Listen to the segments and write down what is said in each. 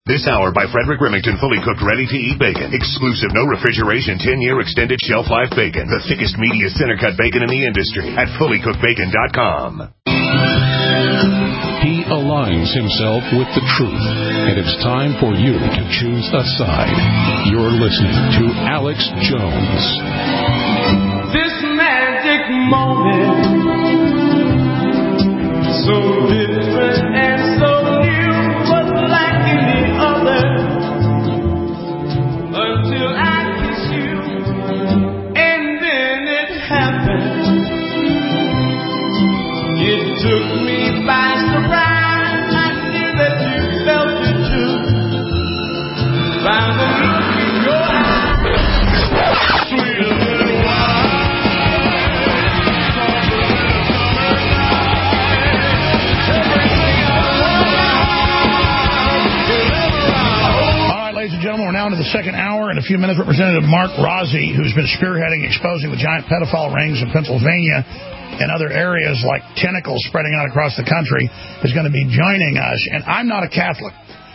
This hour by Frederick Remington, fully cooked, ready-to-eat bacon. Exclusive, no refrigeration, 10-year extended shelf life bacon. The thickest, meatiest, center-cut bacon in the industry at fullycookedbacon.com. He aligns himself with the truth, and it's time for you to choose a side. You're listening to Alex Jones. This magic moment, so different and so new, was like any other, until I kissed you, and then it happened. It took me by surprise. I knew that you felt it too. By the look in your eyes, sweet little wine. Ladies and gentlemen, we're now into the second hour. In a few minutes, Representative Mark Rozzi, who's been spearheading exposing the giant pedophile rings in Pennsylvania and other areas like tentacles spreading out across the country, is going to be joining us. And I'm not a Catholic.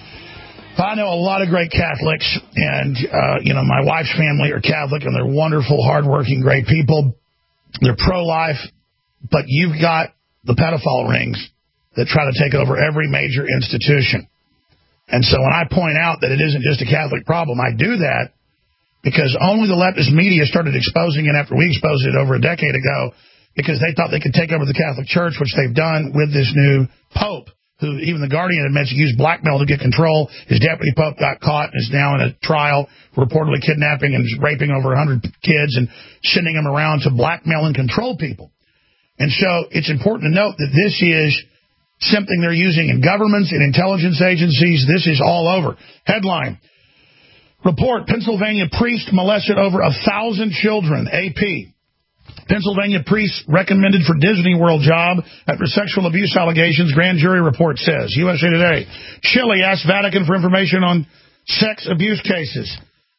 I know a lot of great Catholics, and, my wife's family are Catholic, and they're wonderful, hardworking, great people. They're pro-life, but you've got the pedophile rings that try to take over every major institution. And so when I point out that it isn't just a Catholic problem, I do that because only the leftist media started exposing it after we exposed it over a decade ago, because they thought they could take over the Catholic Church, which they've done with this new Pope, who even the Guardian admits used blackmail to get control. His deputy Pope got caught and is now in a trial for reportedly kidnapping and raping over 100 kids and sending them around to blackmail and control people. And so it's important to note that this is something they're using in governments, in intelligence agencies. This is all over. Headline: Report, Pennsylvania priest molested over 1,000 children. AP. Pennsylvania priest recommended for Disney World job after sexual abuse allegations, grand jury report says. USA Today. Chile asked Vatican for information on sex abuse cases.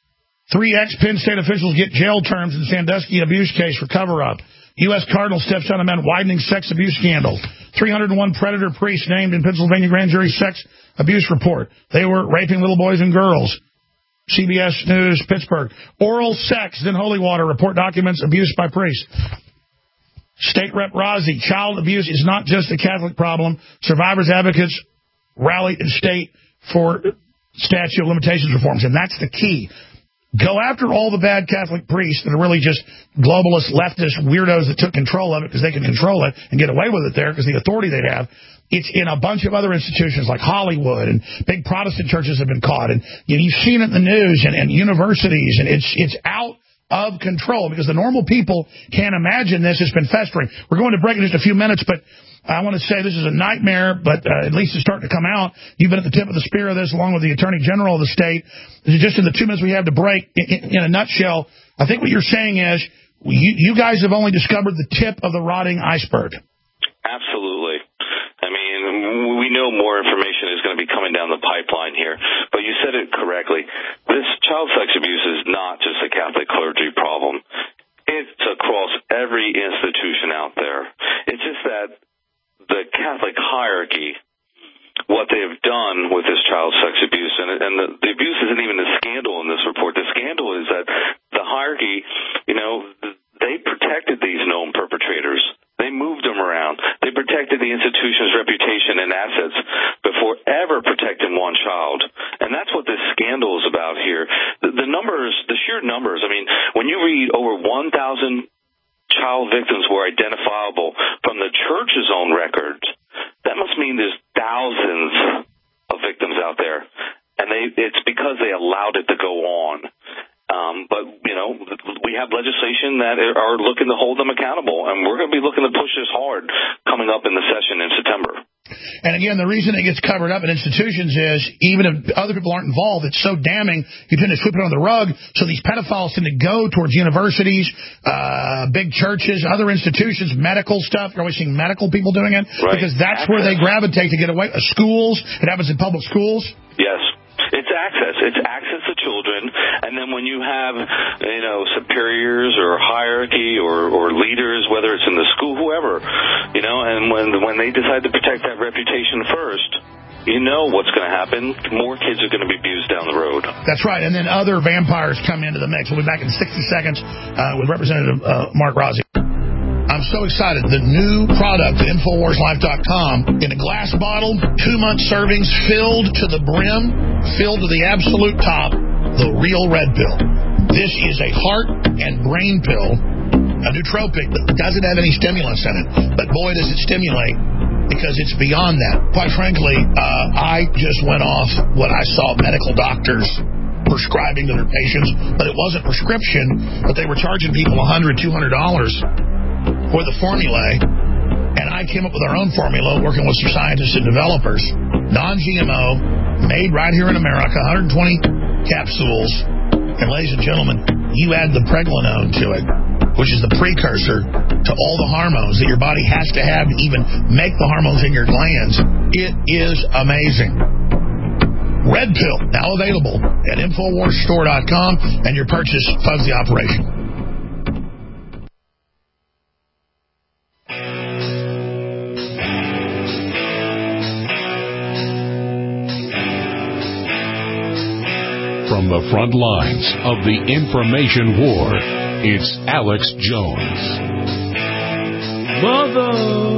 3 ex-Penn State officials get jail terms in Sandusky abuse case for cover-up. U.S. Cardinal steps down amid widening sex abuse scandal. 301 predator priests named in Pennsylvania grand jury sex abuse report. They were raping little boys and girls. CBS News, Pittsburgh. Oral sex, then holy water. Report documents abuse by priests. State Rep Rozzi. Child abuse is not just a Catholic problem. Survivors advocates rallied in state for statute of limitations reforms. And that's the key. Go after all the bad Catholic priests that are really just globalist, leftist weirdos that took control of it because they can control it and get away with it there because the authority they have. It's in a bunch of other institutions like Hollywood, and big Protestant churches have been caught. And you've seen it in the news and universities, and it's out of control because the normal people can't imagine this. It's been festering. We're going to break in just a few minutes, but I want to say this is a nightmare, but at least it's starting to come out. You've been at the tip of the spear of this along with the Attorney General of the state. Just in the 2 minutes we have to break, in a nutshell, I think what you're saying is you guys have only discovered the tip of the rotting iceberg. Absolutely. I mean, we know more information is going to be coming down the pipeline here, but you said it correctly. This child sex abuse is not just a Catholic clergy problem. It's across every institution out there. It's just that the Catholic hierarchy, what they have done with this child sex abuse, and the abuse isn't even the scandal in this report. The scandal is that the hierarchy, they protected these known perpetrators. They moved them around. They protected the institution's reputation and assets before ever protecting one child. And that's what this scandal is about here. The numbers, the sheer numbers, I mean, when you read over 1,000 child victims were identifiable from the church's own records, that must mean there's thousands of victims out there. And it's because they allowed it to go on. But, we have legislation that are looking to hold them accountable, and we're going to be looking to push this hard coming up in the session in September. And again, the reason it gets covered up in institutions is even if other people aren't involved, it's so damning, you tend to sweep it under the rug. So these pedophiles tend to go towards universities, big churches, other institutions, medical stuff. You're always seeing medical people doing it, right, because that's where they gravitate to get away. Schools, it happens in public schools. Yes. It's access. It's access to children, and then when you have, superiors or hierarchy or leaders, whether it's in the school, whoever, and when they decide to protect that reputation first, you know what's going to happen. More kids are going to be abused down the road. That's right. And then other vampires come into the mix. We'll be back in 60 seconds with Representative Mark Rozzi. I'm so excited. The new product at InfoWarsLife.com in a glass bottle, 2-month servings, filled to the brim, filled to the absolute top, the real red pill. This is a heart and brain pill, a nootropic that doesn't have any stimulants in it. But boy, does it stimulate, because it's beyond that. Quite frankly, I just went off what I saw medical doctors prescribing to their patients, but it wasn't prescription, but they were charging people $100, $200 for the formulae, and I came up with our own formula working with some scientists and developers. Non-GMO, made right here in America, 120 capsules, and ladies and gentlemen, you add the pregnenolone to it, which is the precursor to all the hormones that your body has to have to even make the hormones in your glands. It is amazing. Red Pill, now available at InfoWarsStore.com, and your purchase funds the operation. From the front lines of the information war, it's Alex Jones. Mother,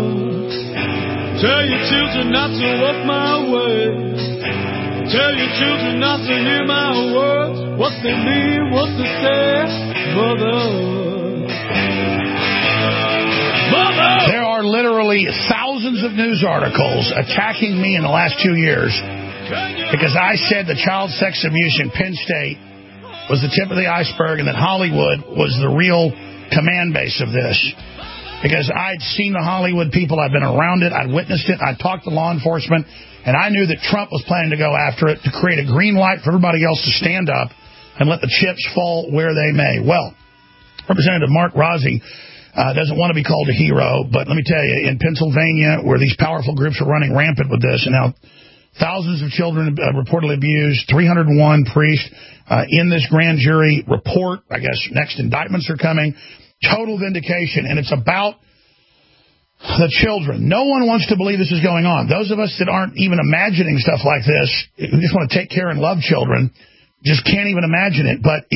tell your children not to walk my way. Tell your children not to hear my words, what they mean, what they say. Mother. There are literally thousands of news articles attacking me in the last 2 years because I said the child sex abuse in Penn State was the tip of the iceberg and that Hollywood was the real command base of this. Because I'd seen the Hollywood people, I'd been around it, I'd witnessed it, I'd talked to law enforcement, and I knew that Trump was planning to go after it to create a green light for everybody else to stand up and let the chips fall where they may. Well, Representative Mark Rozzi doesn't want to be called a hero, but let me tell you, in Pennsylvania, where these powerful groups are running rampant with this, and now thousands of children reportedly abused, 301 priests in this grand jury report. I guess next indictments are coming. Total vindication, and it's about the children. No one wants to believe this is going on. Those of us that aren't even imagining stuff like this, who just want to take care and love children, just can't even imagine it. But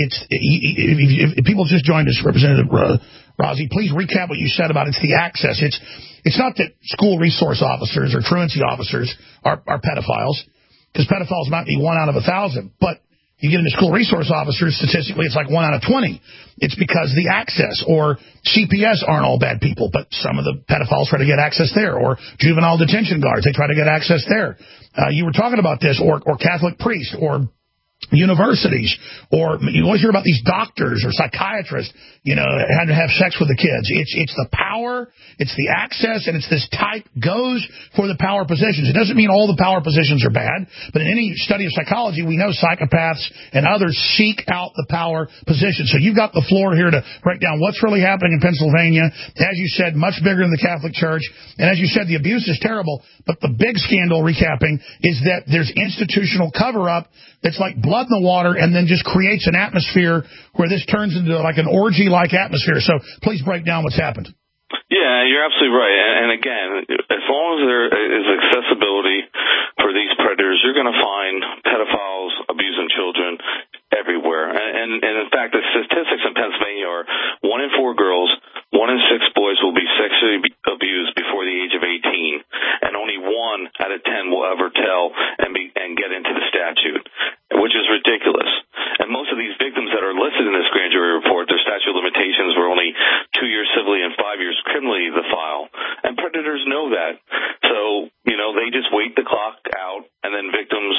if people just joined us, Representative Rozzi, please recap what you said about it's the access. It's not that school resource officers or truancy officers are pedophiles, because pedophiles might be 1 out of 1,000, but you get into school resource officers, statistically, it's like 1 out of 20. It's because the access, or CPS aren't all bad people, but some of the pedophiles try to get access there, or juvenile detention guards, they try to get access there. You were talking about this, or Catholic priests, or universities, or you always hear about these doctors or psychiatrists, had to have sex with the kids. It's the power, it's the access, and it's this type goes for the power positions. It doesn't mean all the power positions are bad, but in any study of psychology, we know psychopaths and others seek out the power positions. So you've got the floor here to break down what's really happening in Pennsylvania. As you said, much bigger than the Catholic Church. And as you said, the abuse is terrible, but the big scandal, recapping, is that there's institutional cover-up that's like blood in the water and then just creates an atmosphere where this turns into like an orgy-like atmosphere. So please break down what's happened. Yeah, you're absolutely right. And again, as long as there is accessibility for these predators, you're going to find pedophiles abusing children everywhere. And in fact, the statistics in Pennsylvania are 1 in 4 girls, 1 in 6 boys will be sexually abused before the age of 18, and only 1 out of 10 will ever tell and get into the statute, which is ridiculous. And most of these victims that are listed in this grand jury report, their statute of limitations were only 2 years civilly and 5 years criminally the file. And predators know that. So, they just wait the clock out, and then victims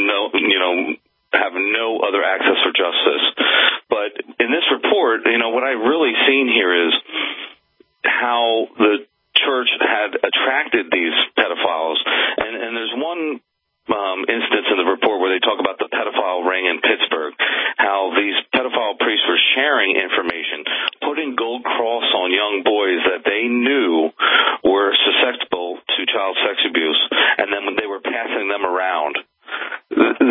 have no other access for justice. But in this report, what I really seen here is how the church had attracted these pedophiles. And there's one instance in the report where they talk about the pedophile ring in Pittsburgh, how these pedophile priests were sharing information, putting gold cross on young boys that they knew were susceptible to child sex abuse, and then when they were passing them around. This is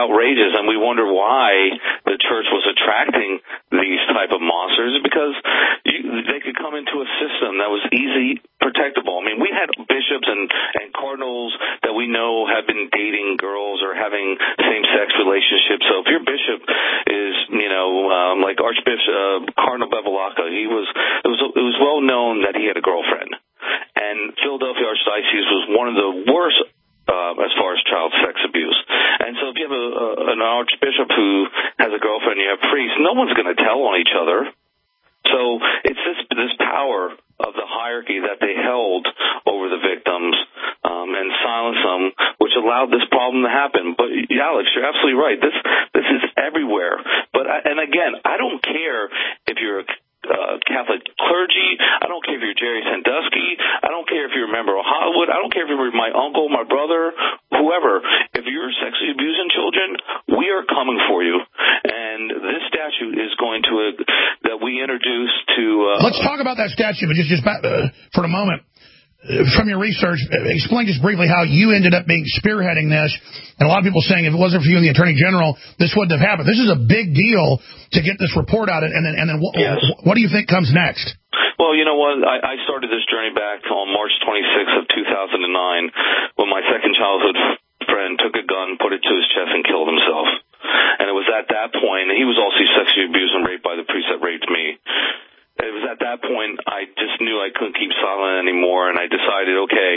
outrageous, and we wonder why the church was attracting these type of monsters, because they could come into a system that was easy protectable. I mean, we had bishops and cardinals that we know have been dating girls or having same-sex relationships. So if your bishop is, like Archbishop Cardinal Bevilacqua, it was well known that he had a girlfriend. And Philadelphia Archdiocese was one of the worst as far as child sex abuse. And so if you have an archbishop who has a girlfriend, you have priests, no one's going to tell on each other. So it's this power of the hierarchy that they held over the victims and silenced them, which allowed this problem to happen. But Alex, you're absolutely right. This is everywhere. And again, I don't care if you're a Catholic clergy. I don't care if you're Jerry Sandusky. I don't care if you're a member of Hollywood. I don't care if you're my uncle, my brother, whoever. If you're sexually abusing children, we are coming for you. And this statute is going to that we introduced to. Let's talk about that statute, but just for a moment. From your research, explain just briefly how you ended up being spearheading this. And a lot of people saying if it wasn't for you and the Attorney General, this wouldn't have happened. This is a big deal to get this report out. And then Yes. What do you think comes next? Well, you know what? I started this journey back on March 26th of 2009 when my second childhood friend took a gun, put it to his chest, and killed himself. And it was at that point, and he was also sexually abused and raped by the priest that raped me. It was at that point I just knew I couldn't keep silent anymore, and I decided, okay,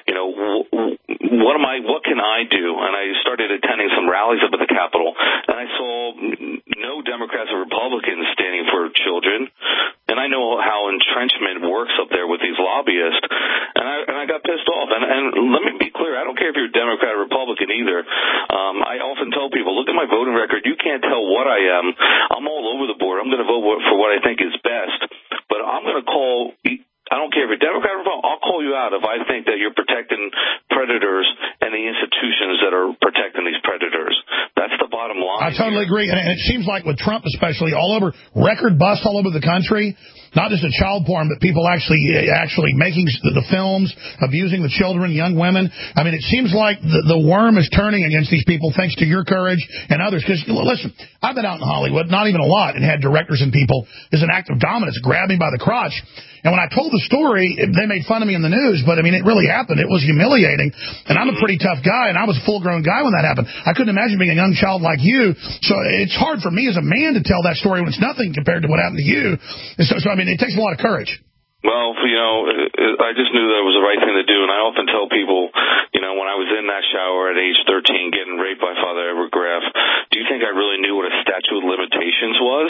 what can I do? And I started attending some rallies up at the Capitol, and I saw no Democrats or Republicans standing for children, and I know how entrenchment works up there with these lobbyists, and I got pissed off. And let me be clear, I don't care if you're a Democrat or Republican either. I often tell people, look at my voting record. You can't tell what I am. I'm all over the board. I'm going to vote for what I think is best. But I'm going to call, I don't care if you're Democrat or Republican, I'll call you out if I think that you're protecting predators and the institutions that are protecting these predators. That's the bottom line. I totally agree. And it seems like with Trump especially, all over, record bust all over the country, not just the child porn, but people actually making the films, abusing the children, young women. I mean, it seems like the worm is turning against these people thanks to your courage and others. Because, listen, I've been out in Hollywood, not even a lot, and had directors and people as an act of dominance grab me by the crotch. And when I told the story, they made fun of me in the news, but, I mean, it really happened. It was humiliating. And I'm a pretty tough guy, and I was a full-grown guy when that happened. I couldn't imagine being a young child like you. So it's hard for me as a man to tell that story when it's nothing compared to what happened to you. And so I mean, it takes a lot of courage. Well, I just knew that it was the right thing to do, and I often tell people, when I was in that shower at age 13 getting raped by Father Edward Graff, do you think I really knew what a statute of limitations was?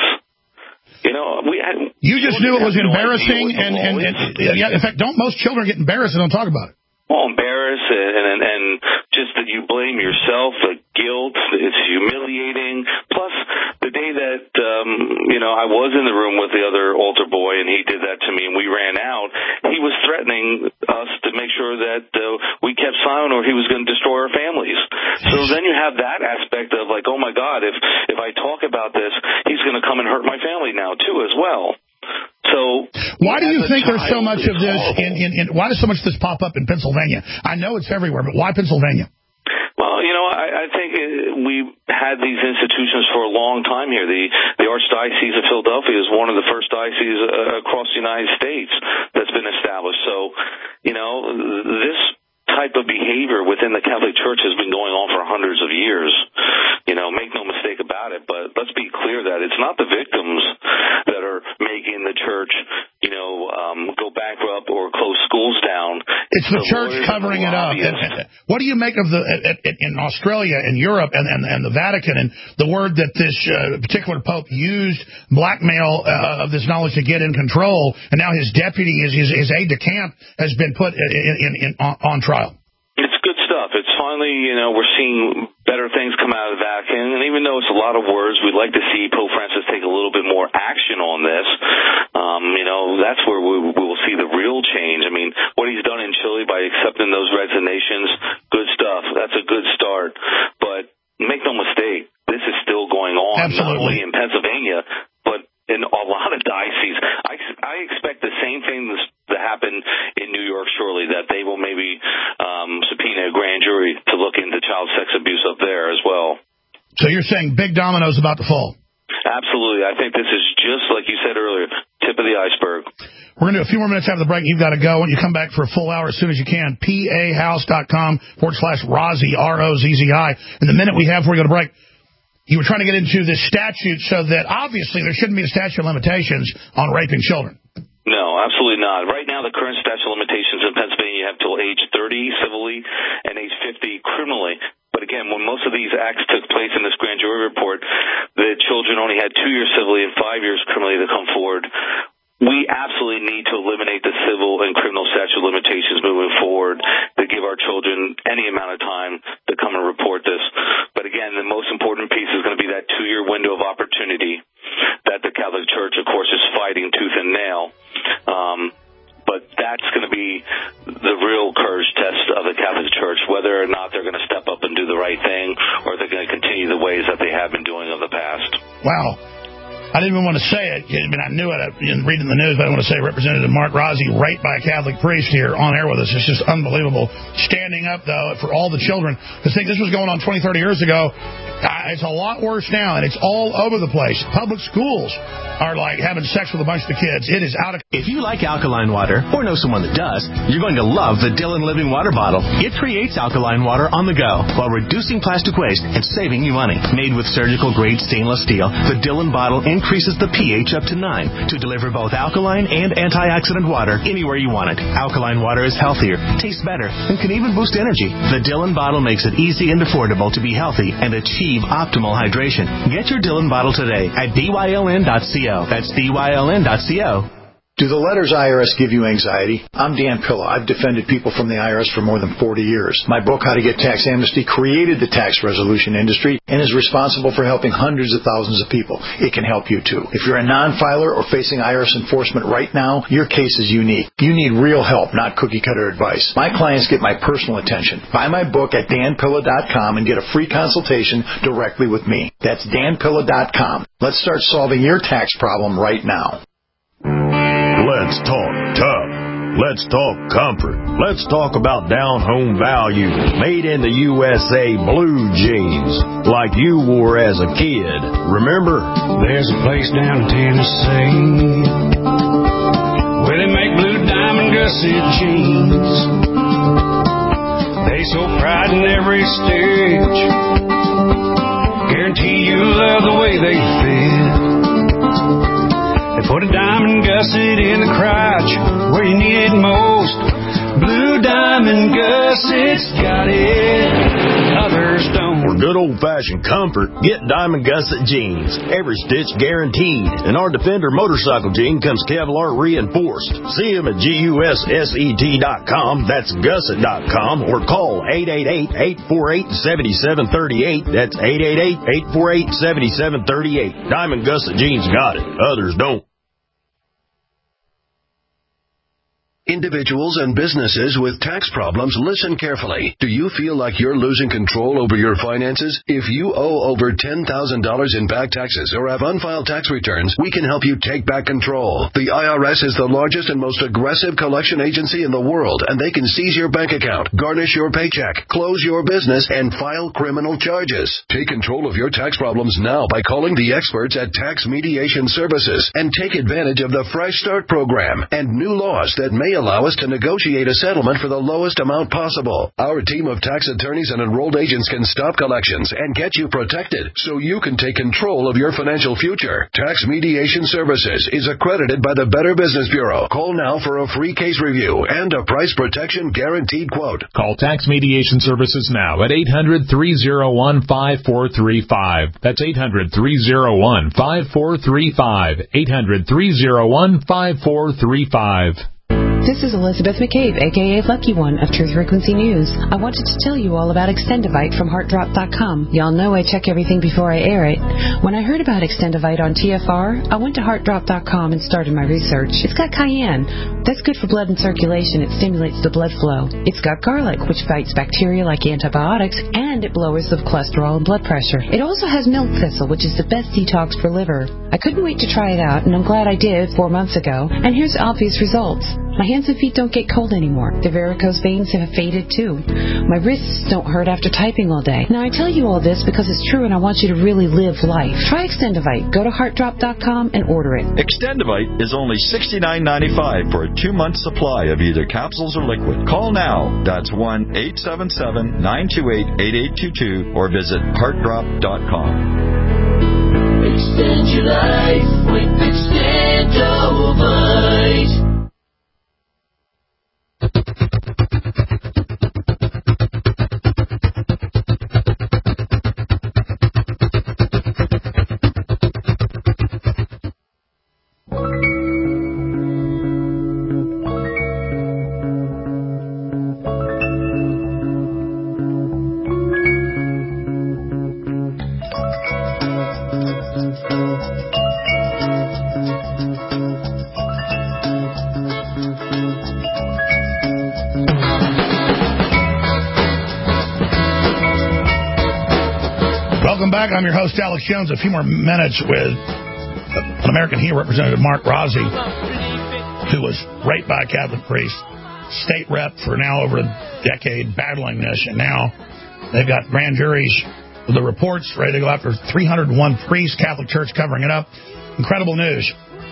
You just knew it was embarrassing, and in fact, don't most children get embarrassed and don't talk about it? Well, embarrassed, and just that you blame yourself, the guilt, it's humiliating. Plus, the day that, I was in the room with the other altar boy, and he did that to me, and we ran out, he was threatening us to make sure that we kept silent or he was going to destroy our families. So then you have that aspect of like, oh, my God, if I talk about this, he's going to come and hurt my family now, too, as well. So why do you think there's so much of this why does so much of this pop up in Pennsylvania? I know it's everywhere, but why Pennsylvania? Well, I think we had these institutions for a long time here. The Archdiocese of Philadelphia is one of the first dioceses across the United States that's been established. So, this type of behavior within the Catholic Church has been going on for hundreds of years. Make no mistake about it, but let's be clear that it's not the victims that are making the church, go bankrupt or close schools down. It's the church covering it up. And what do you make of in Australia and Europe and the Vatican and the word that this particular Pope used blackmail of this knowledge to get in control, and now his deputy, his aide-de-camp, has been put on trial? It's good stuff. It's finally, we're seeing better things come out of the Vatican. And even though it's a lot of words, we'd like to see Pope Francis take a little bit more action on this. That's where we will see the real change. I mean, what he's done in Chile by accepting those resignations, good stuff. That's a good start. But make no mistake, this is still going on, Absolutely. Not only in Pennsylvania, but in a lot of dioceses. I expect the same thing to happen in New York shortly, that they will maybe subpoena a grand jury to look into child sex abuse up there as well. So you're saying big dominoes about to fall? Absolutely. I think this is just, like you said earlier, tip of the iceberg. We're going to do a few more minutes after the break. You've got to go. When you come back for a full hour as soon as you can, pahouse.com/Rozzi, R-O-Z-Z-I. And the minute we have before we go to break, you were trying to get into this statute so that obviously there shouldn't be a statute of limitations on raping children. No, absolutely not. Right now, the current statute of limitations in Pennsylvania, you have till age 30 civilly and age 50 criminally. But again, when most of these acts took place in this grand jury report, the children only had 2 years civilly and 5 years criminally to come forward. We absolutely need to eliminate the civil and criminal statute of limitations moving forward to give our children any amount of time to come and report this. But again, the most important piece is going to be that 2-year window of opportunity that the Catholic Church, of course, is fighting tooth and nail. But that's going to be the real courage test of the Catholic Church, whether or not they're going to step up and do the right thing or they're going to continue the ways that they have been doing in the past. Wow. I didn't even want to say it. I mean, I knew it in reading the news, but I want to say Representative Mark Rozzi raped by a Catholic priest here on air with us. It's just unbelievable. Standing up, though, for all the children. Because think this was going on 20, 30 years ago. It's a lot worse now, and it's all over the place. Public schools are like having sex with a bunch of the kids. It is out of... If you like alkaline water, or know someone that does, you're going to love the Dillon Living Water Bottle. It creates alkaline water on the go while reducing plastic waste and saving you money. Made with surgical-grade stainless steel, the Dillon bottle increases the pH up to 9 to deliver both alkaline and antioxidant water anywhere you want it. Alkaline water is healthier, tastes better, and can even boost energy. The Dillon bottle makes it easy and affordable to be healthy and achieve optimal hydration. Get your Dillon bottle today at BYLN.co. That's BYLN.co. Do the letters IRS give you anxiety? I'm Dan Pilla. I've defended people from the IRS for more than 40 years. My book, How to Get Tax Amnesty, created the tax resolution industry and is responsible for helping hundreds of thousands of people. It can help you, too. If you're a non-filer or facing IRS enforcement right now, your case is unique. You need real help, not cookie-cutter advice. My clients get my personal attention. Buy my book at danpilla.com and get a free consultation directly with me. That's danpilla.com. Let's start solving your tax problem right now. Let's talk tough. Let's talk comfort. Let's talk about down-home value. Made in the USA blue jeans, like you wore as a kid. Remember? There's a place down in Tennessee where they make blue diamond gusset jeans. They so pride in every stitch. Guarantee you love the way they fit. They put a diamond gusset in the crotch where you need it most. Blue diamond gussets got it, others don't. For good old-fashioned comfort, get Diamond Gusset jeans. Every stitch guaranteed. And our Defender motorcycle jean comes Kevlar reinforced. See them at GUSSET.com. That's gusset.com. Or call 888-848-7738. That's 888-848-7738. Diamond Gusset jeans got it, others don't. Individuals and businesses with tax problems, listen carefully. Do you feel like you're losing control over your finances? If you owe over $10,000 in back taxes or have unfiled tax returns, we can help you take back control. The IRS is the largest and most aggressive collection agency in the world, and they can seize your bank account, garnish your paycheck, close your business, and file criminal charges. Take control of your tax problems now by calling the experts at Tax Mediation Services and take advantage of the Fresh Start program and new laws that may allow us to negotiate a settlement for the lowest amount possible. Our team of tax attorneys and enrolled agents can stop collections and get you protected so you can take control of your financial future. Tax Mediation Services is accredited by the Better Business Bureau. Call now for a free case review and a price protection guaranteed quote. Call Tax Mediation Services now at 800-301-5435. That's 800-301-5435. 800-301-5435. This is Elizabeth McCabe, a.k.a. Lucky One of Truth Frequency News. I wanted to tell you all about Extendivite from HeartDrop.com. Y'all know I check everything before I air it. When I heard about Extendivite on TFR, I went to HeartDrop.com and started my research. It's got cayenne, That's good for blood and circulation. It stimulates the blood flow. It's got garlic, which fights bacteria like antibiotics, and it lowers the cholesterol and blood pressure. It also has milk thistle, which is the best detox for liver. I couldn't wait to try it out, and I'm glad I did 4 months ago. And here's the obvious results. My hands and feet don't get cold anymore. The varicose veins have faded too. My wrists don't hurt after typing all day. Now, I tell you all this because it's true and I want you to really live life. Try Extendivite. Go to heartdrop.com and order it. Extendivite is only $69.95 for a 2-month supply of either capsules or liquid. Call now. That's 1-877-928-8822 or visit heartdrop.com. Extend your life with Extendivite. Back. I'm your host, Alex Jones. A few more minutes with an American hero, Representative Mark Rossi, who was raped by a Catholic priest, state rep for now over a decade, battling this, and now they've got grand juries with the reports ready to go after 301 priests, Catholic Church covering it up. Incredible news.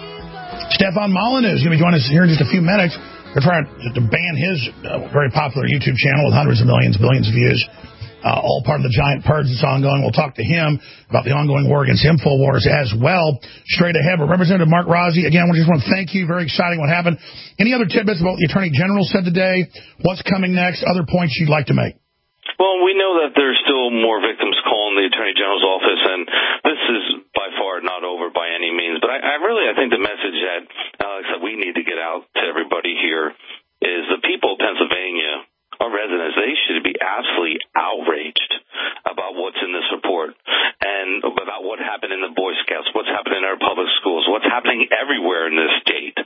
Stefan Molyneux is going to be joining us here in just a few minutes. They're trying to ban his very popular YouTube channel with hundreds of millions, billions of views. All part of the giant purge that's ongoing. We'll talk to him about the ongoing war against InfoWars as well. Straight ahead, but Representative Mark Rossi, again, we just want to thank you. Very exciting what happened. Any other tidbits about what the Attorney General said today? What's coming next? Other points you'd like to make? Well, we know that there's still more victims calling the Attorney General's office, and this is by far not over by any means. But I think the message that, Alex, that we need to get out to everybody here is the people of Pennsylvania, our residents, they should be absolutely outraged about what's in this report and about what happened in the Boy Scouts, what's happening in our public schools, what's happening everywhere in this state.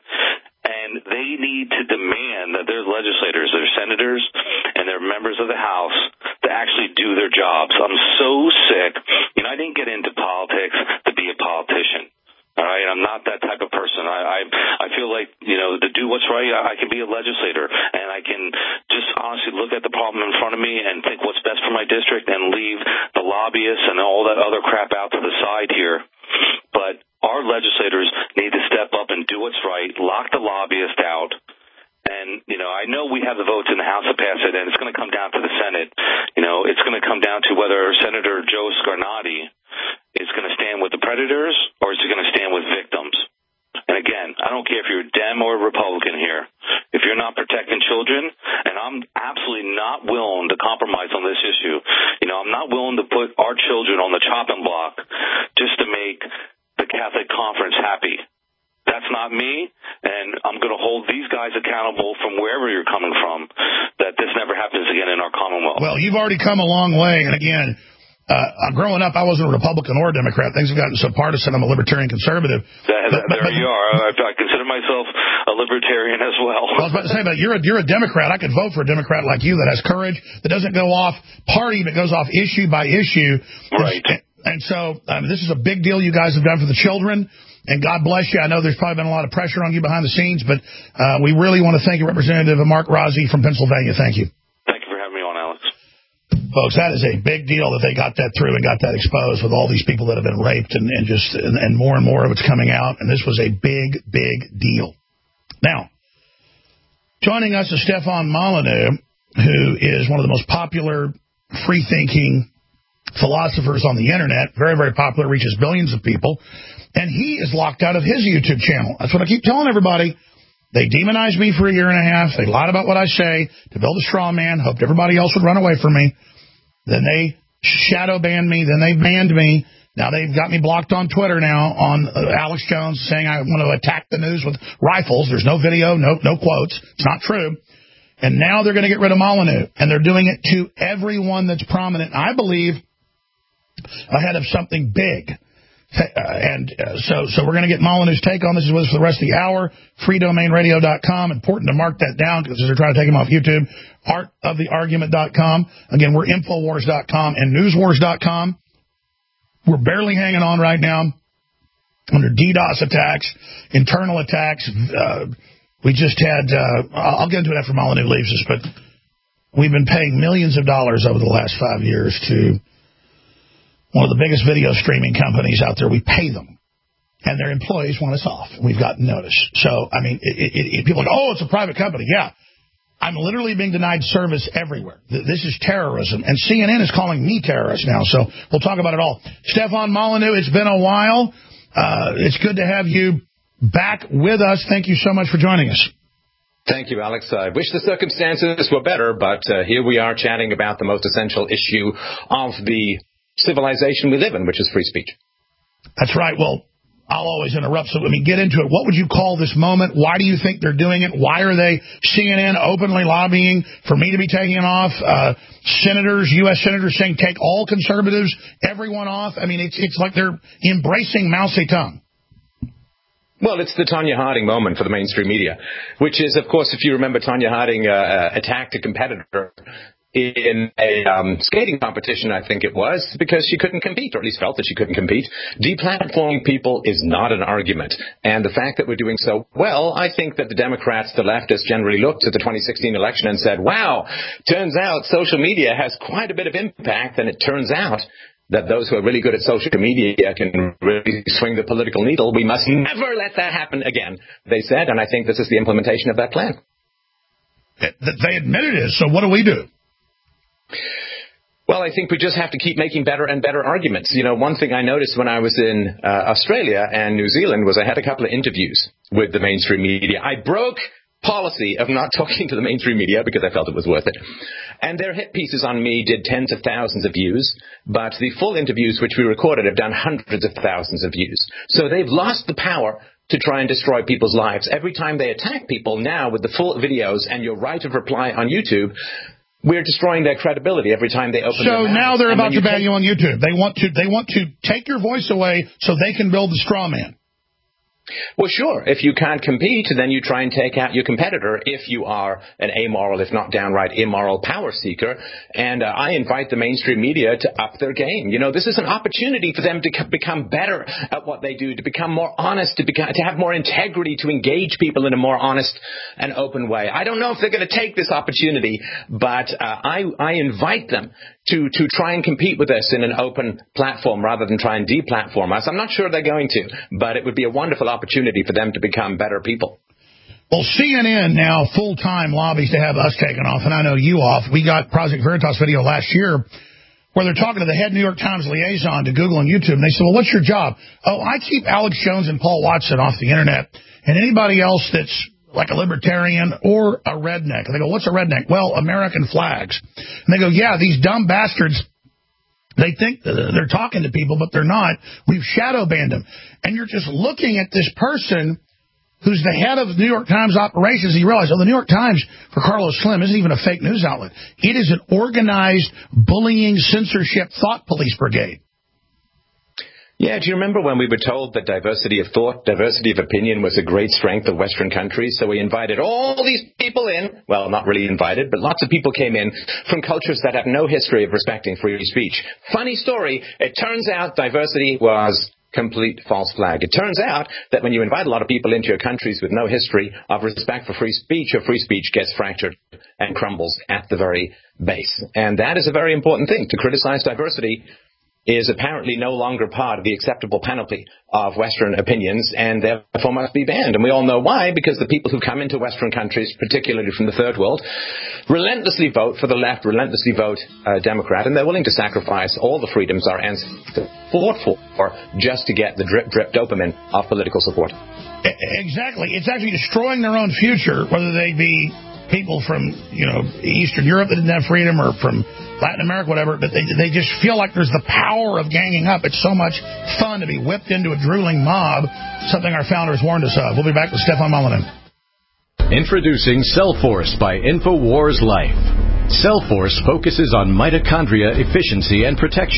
And they need to demand that their legislators, their senators, and their members of the House to actually do their jobs. I'm so sick. I didn't get into politics to be a politician. All right, I'm not that type of person. I feel like, to do what's right, I can be a legislator, and I can just honestly look at the problem in front of me and think what's best for my district and leave the lobbyists and all that other crap out to the side here. But our legislators need to step up and do what's right, lock the lobbyists out. And, I know we have the votes in the House to pass it, and it's going to come down to the Senate. It's going to come down to whether Senator Joe Scarnati is going to stand with the predators or is he going to stand with victims. And again, I don't care if you're a Dem or a Republican here. If you're not protecting children, and I'm absolutely not willing to compromise on this issue. I'm not willing to put our children on the chopping block just to make the Catholic Conference happy. That's not me, and I'm going to hold these guys accountable from wherever you're coming from, that this never happens again in our Commonwealth. Well, you've already come a long way, and again, growing up, I wasn't a Republican or a Democrat. Things have gotten so partisan. I'm a libertarian conservative. There you are. I consider myself a libertarian as well. I was about to say, but you're a Democrat. I could vote for a Democrat like you that has courage, that doesn't go off party, but goes off issue by issue. Right. And so this is a big deal you guys have done for the children. And God bless you. I know there's probably been a lot of pressure on you behind the scenes, but we really want to thank you, Representative Mark Rossi from Pennsylvania. Thank you. Thank you for having me on, Alex. Folks, that is a big deal that they got that through and got that exposed with all these people that have been raped and more and more of it's coming out. And this was a big, big deal. Now, joining us is Stefan Molyneux, who is one of the most popular free-thinking philosophers on the Internet. Very, very popular, reaches billions of people. And he is locked out of his YouTube channel. That's what I keep telling everybody. They demonized me for a year and a half. They lied about what I say to build a straw man, hoped everybody else would run away from me. Then they shadow banned me. Then they banned me. Now they've got me blocked on Twitter now on Alex Jones saying I want to attack the news with rifles. There's no video, no quotes. It's not true. And now they're going to get rid of Molyneux. And they're doing it to everyone that's prominent, I believe, ahead of something big. So we're going to get Molyneux's take on this. Is with us for the rest of the hour. freedomainradio.com. Important to mark that down because they're trying to take him off YouTube. artoftheargument.com. Again, we're infowars.com and newswars.com. We're barely hanging on right now under DDoS attacks, internal attacks. We just had, I'll get into it after Molyneux leaves us, but we've been paying millions of dollars over the last 5 years to one of the biggest video streaming companies out there. We pay them, and their employees want us off. We've gotten notice. So, I mean, people go, oh, it's a private company. Yeah. I'm literally being denied service everywhere. This is terrorism. And CNN is calling me terrorist now. So we'll talk about it all. Stefan Molyneux, it's been a while. It's good to have you back with us. Thank you so much for joining us. Thank you, Alex. I wish the circumstances were better, but here we are chatting about the most essential issue of the civilization we live in, which is free speech. That's right. Well, I'll always interrupt, so let me get into it. What would you call this moment? Why do you think they're doing it? Why are they, CNN, openly lobbying for me to be taken off? Senators, U.S. senators saying take all conservatives, everyone off. I mean, it's like they're embracing Mao Zedong. Well, it's the Tonya Harding moment for the mainstream media, which is, of course, if you remember, Tonya Harding attacked a competitor in a skating competition, I think it was, because she couldn't compete, or at least felt that she couldn't compete. Deplatforming people is not an argument. And the fact that we're doing so well, I think that the Democrats, the leftists, generally looked at the 2016 election and said, wow, turns out social media has quite a bit of impact, and it turns out that those who are really good at social media can really swing the political needle. We must never let that happen again, they said, and I think this is the implementation of that plan. They admit it is, so what do we do? Well, I think we just have to keep making better and better arguments. You know, one thing I noticed when I was in Australia and New Zealand was I had a couple of interviews with the mainstream media. I broke policy of not talking to the mainstream media because I felt it was worth it. And their hit pieces on me did tens of thousands of views, but the full interviews which we recorded have done hundreds of thousands of views. So they've lost the power to try and destroy people's lives. Every time they attack people now with the full videos and your right of reply on YouTube, we're destroying their credibility every time they open their mouths. So now they're about to ban you on YouTube. They want to take your voice away so they can build the straw man. Well, sure. If you can't compete, then you try and take out your competitor if you are an amoral, if not downright immoral power seeker. And I invite the mainstream media to up their game. You know, this is an opportunity for them to become better at what they do, to become more honest, to have more integrity, to engage people in a more honest and open way. I don't know if they're going to take this opportunity, but I invite them to try and compete with us in an open platform rather than try and deplatform us. I'm not sure they're going to, but it would be a wonderful opportunity for them to become better people. Well, CNN now full-time lobbies to have us taken off, and I know you off. We got Project Veritas video last year where they're talking to the head New York Times liaison to Google and YouTube, and they said, well, what's your job? Oh, I keep Alex Jones and Paul Watson off the Internet, and anybody else that's like a libertarian or a redneck. And they go, what's a redneck? Well, American flags. And they go, yeah, these dumb bastards, they think they're talking to people, but they're not. We've shadow banned them. And you're just looking at this person who's the head of the New York Times operations, and you realize, oh, the New York Times for Carlos Slim isn't even a fake news outlet. It is an organized bullying, censorship, thought police brigade. Yeah, do you remember when we were told that diversity of thought, diversity of opinion was a great strength of Western countries? So we invited all these people in. Well, not really invited, but lots of people came in from cultures that have no history of respecting free speech. Funny story, it turns out diversity was complete false flag. It turns out that when you invite a lot of people into your countries with no history of respect for free speech, your free speech gets fractured and crumbles at the very base. And that is a very important thing. To criticize diversity is apparently no longer part of the acceptable panoply of Western opinions and therefore must be banned. And we all know why, because the people who come into Western countries, particularly from the third world, relentlessly vote for the left, relentlessly vote Democrat, and they're willing to sacrifice all the freedoms our ancestors fought for just to get the drip dopamine of political support. Exactly. It's actually destroying their own future, whether they be people from, Eastern Europe that didn't have freedom or from Latin America, whatever, but they just feel like there's the power of ganging up. It's so much fun to be whipped into a drooling mob, something our founders warned us of. We'll be back with Stefan Molyneux. Introducing Cellforce by InfoWars Life. Cellforce focuses on mitochondria efficiency and protection.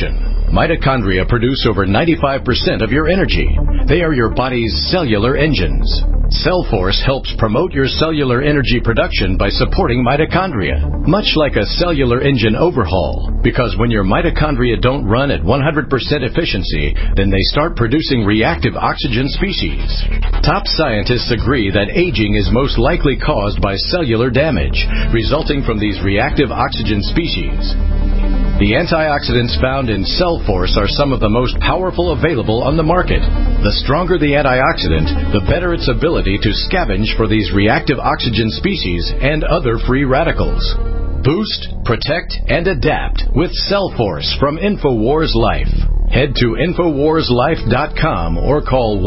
Mitochondria produce over 95% of your energy. They are your body's cellular engines. Cellforce helps promote your cellular energy production by supporting mitochondria, much like a cellular engine overhaul, because when your mitochondria don't run at 100% efficiency, then they start producing reactive oxygen species. Top scientists agree that aging is most likely caused by cellular damage, resulting from these reactive oxygen species. The antioxidants found in Cellforce are some of the most powerful available on the market. The stronger the antioxidant, the better its ability to scavenge for these reactive oxygen species and other free radicals. Boost, protect, and adapt with Cellforce from InfoWars Life. Head to InfoWarsLife.com or call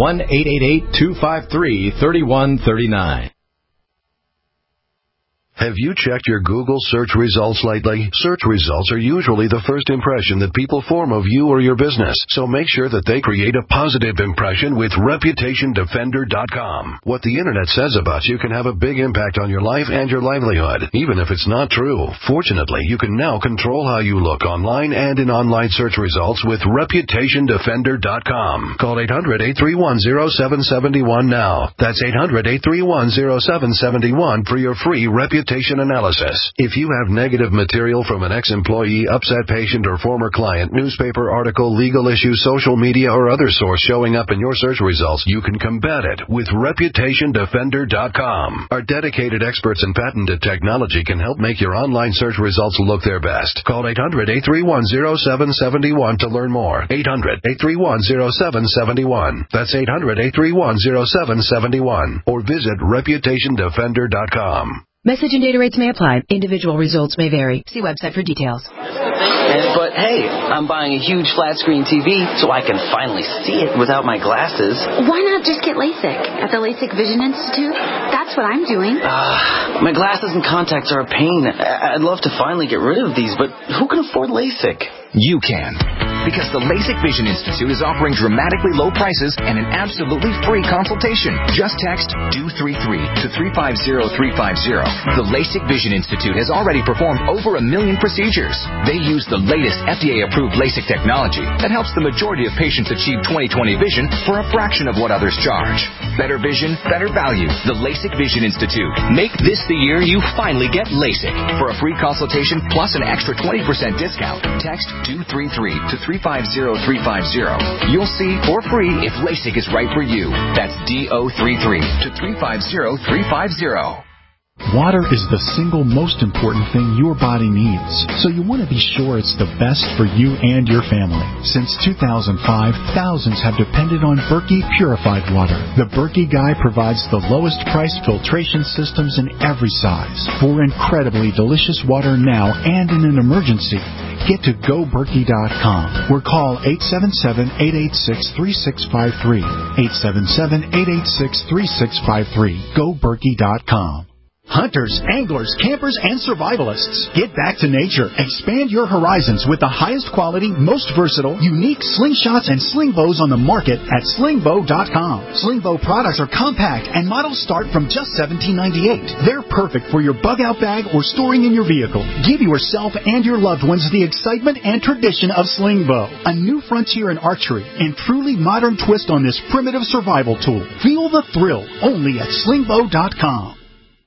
1-888-253-3139. Have you checked your Google search results lately? Search results are usually the first impression that people form of you or your business, so make sure that they create a positive impression with ReputationDefender.com. What the Internet says about you can have a big impact on your life and your livelihood, even if it's not true. Fortunately, you can now control how you look online and in online search results with ReputationDefender.com. Call 800-831-0771 now. That's 800-831-0771 for your free reputation analysis. If you have negative material from an ex-employee, upset patient, or former client, newspaper article, legal issue, social media, or other source showing up in your search results, you can combat it with ReputationDefender.com. Our dedicated experts in patented technology can help make your online search results look their best. Call 800-831-0771 to learn more. 800-831-0771. That's 800-831-0771. Or visit ReputationDefender.com. Message and data rates may apply. Individual results may vary. See website for details. But hey, I'm buying a huge flat screen TV so I can finally see it without my glasses. Why not just get LASIK at the LASIK Vision Institute? That's what I'm doing. My glasses and contacts are a pain. I'd love to finally get rid of these, but who can afford LASIK? You can. Because the LASIK Vision Institute is offering dramatically low prices and an absolutely free consultation. Just text DO33 to 350350. The LASIK Vision Institute has already performed over 1 million procedures. They use the latest FDA-approved LASIK technology that helps the majority of patients achieve 20/20 vision for a fraction of what others charge. Better vision, better value. The LASIK Vision Institute. Make this the year you finally get LASIK. For a free consultation plus an extra 20% discount, text DO33 to 350350. You'll see for free if LASIK is right for you. That's DO33 to 350350. Water is the single most important thing your body needs, so you want to be sure it's the best for you and your family. Since 2005, thousands have depended on Berkey purified water. The Berkey Guy provides the lowest price filtration systems in every size for incredibly delicious water now and in an emergency. Get to GoBerkey.com or call 877-886-3653. 877-886-3653. GoBerkey.com. Hunters, anglers, campers, and survivalists, get back to nature. Expand your horizons with the highest quality, most versatile, unique slingshots and sling bows on the market at slingbow.com. Slingbow products are compact and models start from just $17.98. They're perfect for your bug-out bag or storing in your vehicle. Give yourself and your loved ones the excitement and tradition of Slingbow, a new frontier in archery and truly modern twist on this primitive survival tool. Feel the thrill only at slingbow.com.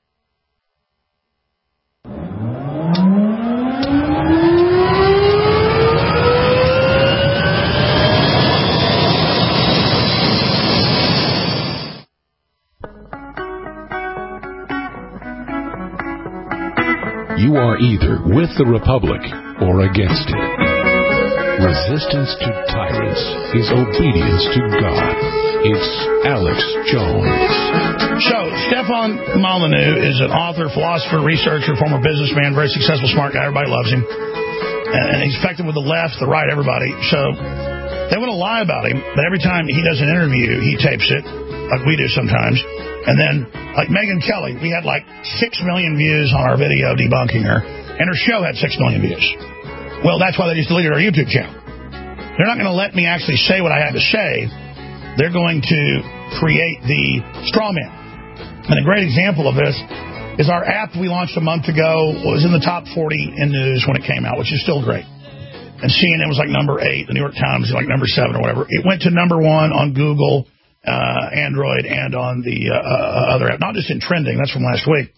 You are either with the Republic or against it. Resistance to tyrants is obedience to God. It's Alex Jones. So, Stefan Molyneux is an author, philosopher, researcher, former businessman, very successful, smart guy. Everybody loves him. And he's effective with the left, the right, everybody. So, they want to lie about him, but every time he does an interview, he tapes it, like we do sometimes. And then, like Megyn Kelly, we had like 6 million views on our video debunking her, and her show had 6 million views. Well, that's why they just deleted our YouTube channel. They're not going to let me actually say what I had to say. They're going to create the straw man. And a great example of this is our app we launched a month ago was in the top 40 in news when it came out, which is still great. and CNN was like number 8. The New York Times was like number 7 or whatever. It went to number 1 on Google, Android, and on the other app. Not just in trending. That's from last week.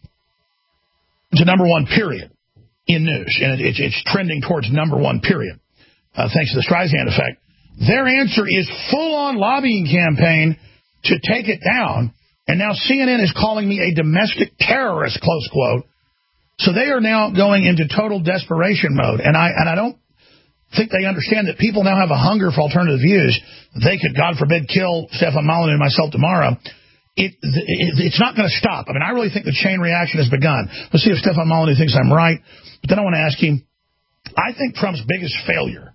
To number 1, period, in news. And it's trending towards number 1, period, thanks to the Streisand effect. Their answer is full-on lobbying campaign to take it down. And now CNN is calling me a domestic terrorist, close quote. So they are now going into total desperation mode. And I don't think they understand that people now have a hunger for alternative views. They could, God forbid, kill Stefan Molyneux and myself tomorrow. It's not going to stop. I mean, I really think the chain reaction has begun. Let's see if Stefan Molyneux thinks I'm right. But then I want to ask him, I think Trump's biggest failure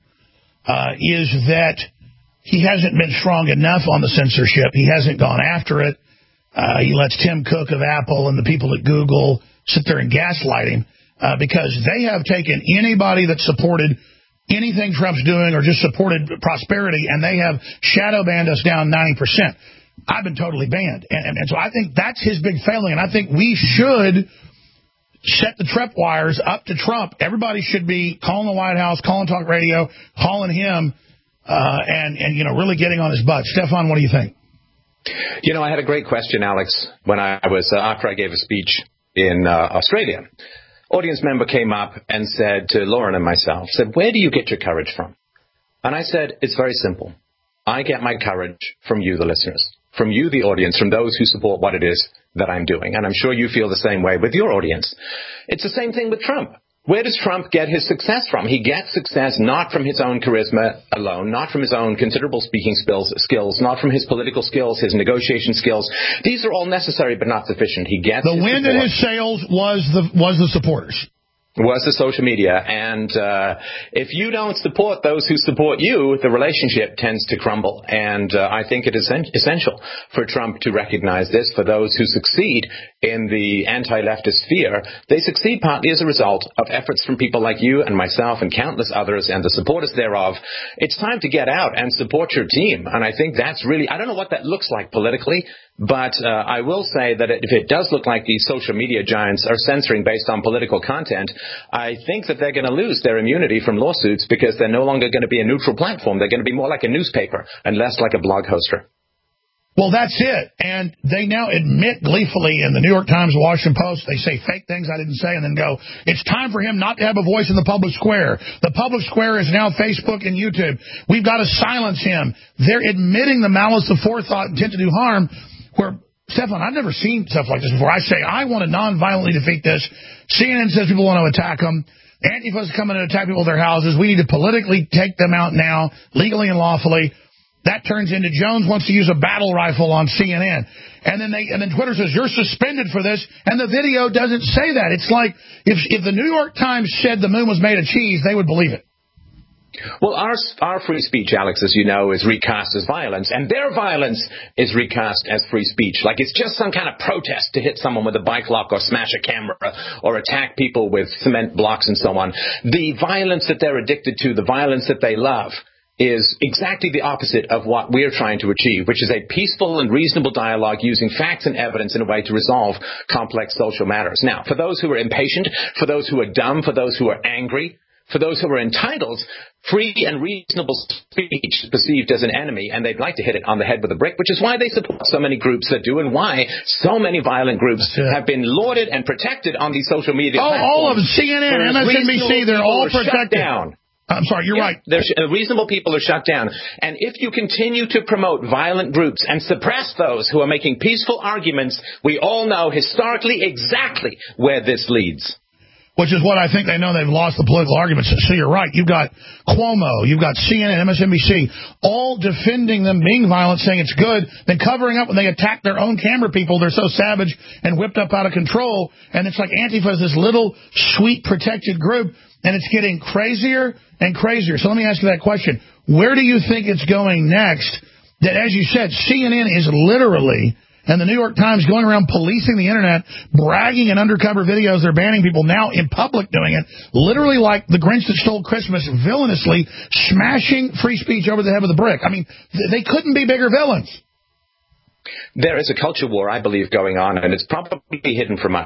is that he hasn't been strong enough on the censorship. He hasn't gone after it. He lets Tim Cook of Apple and the people at Google sit there and gaslight him because they have taken anybody that supported anything Trump's doing or just supported prosperity, and they have shadow banned us down 90%. I've been totally banned. And so I think that's his big failing, and I think we should set the tripwires up to Trump. Everybody should be calling the White House, calling talk radio, calling him, and you know, really getting on his butt. Stefan, what do you think? You know, I had a great question, Alex, when I was after I gave a speech in Australia. Audience member came up and said to Lauren and myself, said, where do you get your courage from? And I said, it's very simple. I get my courage from you, the listeners, from you, the audience, from those who support what it is that I'm doing. And I'm sure you feel the same way with your audience. It's the same thing with Trump. Where does Trump get his success from? He gets success not from his own charisma alone, not from his own considerable speaking skills, not from his political skills, his negotiation skills. These are all necessary but not sufficient. He gets the wind in his sails was the supporters. Was the social media. And if you don't support those who support you, the relationship tends to crumble. And I think it is essential for Trump to recognize this. For those who succeed in the anti-leftist sphere, they succeed partly as a result of efforts from people like you and myself and countless others and the supporters thereof. It's time to get out and support your team. And I think that's really, I don't know what that looks like politically, but I will say that if it does look like these social media giants are censoring based on political content, I think that they're going to lose their immunity from lawsuits because they're no longer going to be a neutral platform. They're going to be more like a newspaper and less like a blog hoster. Well, that's it. And they now admit gleefully in the New York Times, the Washington Post, they say fake things I didn't say and then go, it's time for him not to have a voice in the public square. The public square is now Facebook and YouTube. We've got to silence him. They're admitting the malice of forethought, intent to do harm, where, Stefan, I've never seen stuff like this before. I say, I want to nonviolently defeat this. CNN says people want to attack them. Antifa is coming to attack people at their houses. We need to politically take them out now, legally and lawfully. That turns into Jones wants to use a battle rifle on CNN. And then Twitter says, you're suspended for this. And the video doesn't say that. It's like if the New York Times said the moon was made of cheese, they would believe it. Well, our free speech, Alex, as you know, is recast as violence, and their violence is recast as free speech. Like it's just some kind of protest to hit someone with a bike lock or smash a camera or attack people with cement blocks and so on. The violence that they're addicted to, the violence that they love, is exactly the opposite of what we're trying to achieve, which is a peaceful and reasonable dialogue using facts and evidence in a way to resolve complex social matters. Now, for those who are impatient, for those who are dumb, for those who are angry, for those who are entitled, free and reasonable speech is perceived as an enemy, and they'd like to hit it on the head with a brick, which is why they support so many groups that do, and why so many violent groups have been lauded and protected on these social media platforms. All of them, CNN, MSNBC, they're all protected. Down. I'm sorry, you're right. Reasonable people are shut down. And if you continue to promote violent groups and suppress those who are making peaceful arguments, we all know historically exactly where this leads. Which is what I think they know they've lost the political arguments. So you're right. You've got Cuomo, you've got CNN, MSNBC, all defending them being violent, saying it's good, then covering up when they attack their own camera people. They're so savage and whipped up out of control. And it's like Antifa is this little, sweet, protected group, and it's getting crazier and crazier. So let me ask you that question. Where do you think it's going next? That, as you said, CNN is literally... and the New York Times going around policing the Internet, bragging in undercover videos. They're banning people now in public doing it, literally like the Grinch that stole Christmas, villainously smashing free speech over the head with a brick. I mean, they couldn't be bigger villains. There is a culture war, I believe, going on, and it's probably hidden from us.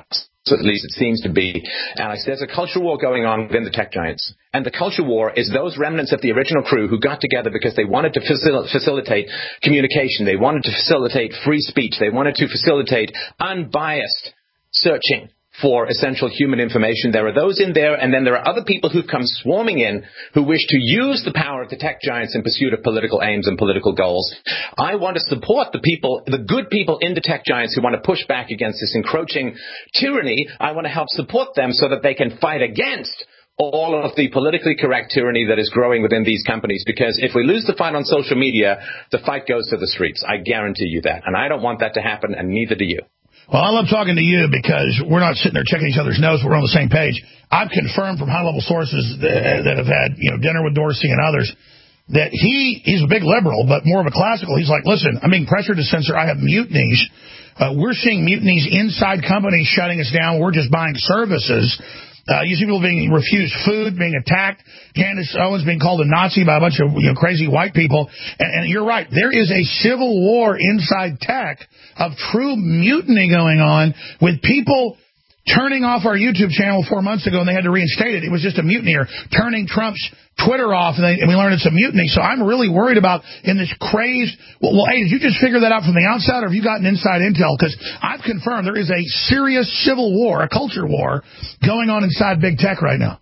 at least it seems to be. Alex, there's a culture war going on within the tech giants. And the culture war is those remnants of the original crew who got together because they wanted to facilitate communication. They wanted to facilitate free speech. They wanted to facilitate unbiased searching for essential human information. There are those in there, and then there are other people who've come swarming in who wish to use the power of the tech giants in pursuit of political aims and political goals. I want to support the people, the good people in the tech giants who want to push back against this encroaching tyranny. I want to help support them so that they can fight against all of the politically correct tyranny that is growing within these companies, because if we lose the fight on social media, the fight goes to the streets. I guarantee you that. And I don't want that to happen, and neither do you. Well, I love talking to you because we're not sitting there checking each other's notes. We're on the same page. I've confirmed from high-level sources that have had dinner with Dorsey and others that he's a big liberal, but more of a classical. He's like, listen, I'm being pressured to censor. I have mutinies. We're seeing mutinies inside companies shutting us down. We're just buying services. You see people being refused food, being attacked. Candace Owens being called a Nazi by a bunch of crazy white people. And you're right. There is a civil war inside tech of true mutiny going on with people turning off our YouTube channel 4 months ago, and they had to reinstate it. It was just a mutiny, or turning Trump's Twitter off, and we learned it's a mutiny. So I'm really worried about in this crazed... Well, hey, did you just figure that out from the outside, or have you gotten inside intel? Because I've confirmed there is a serious civil war, a culture war, going on inside big tech right now.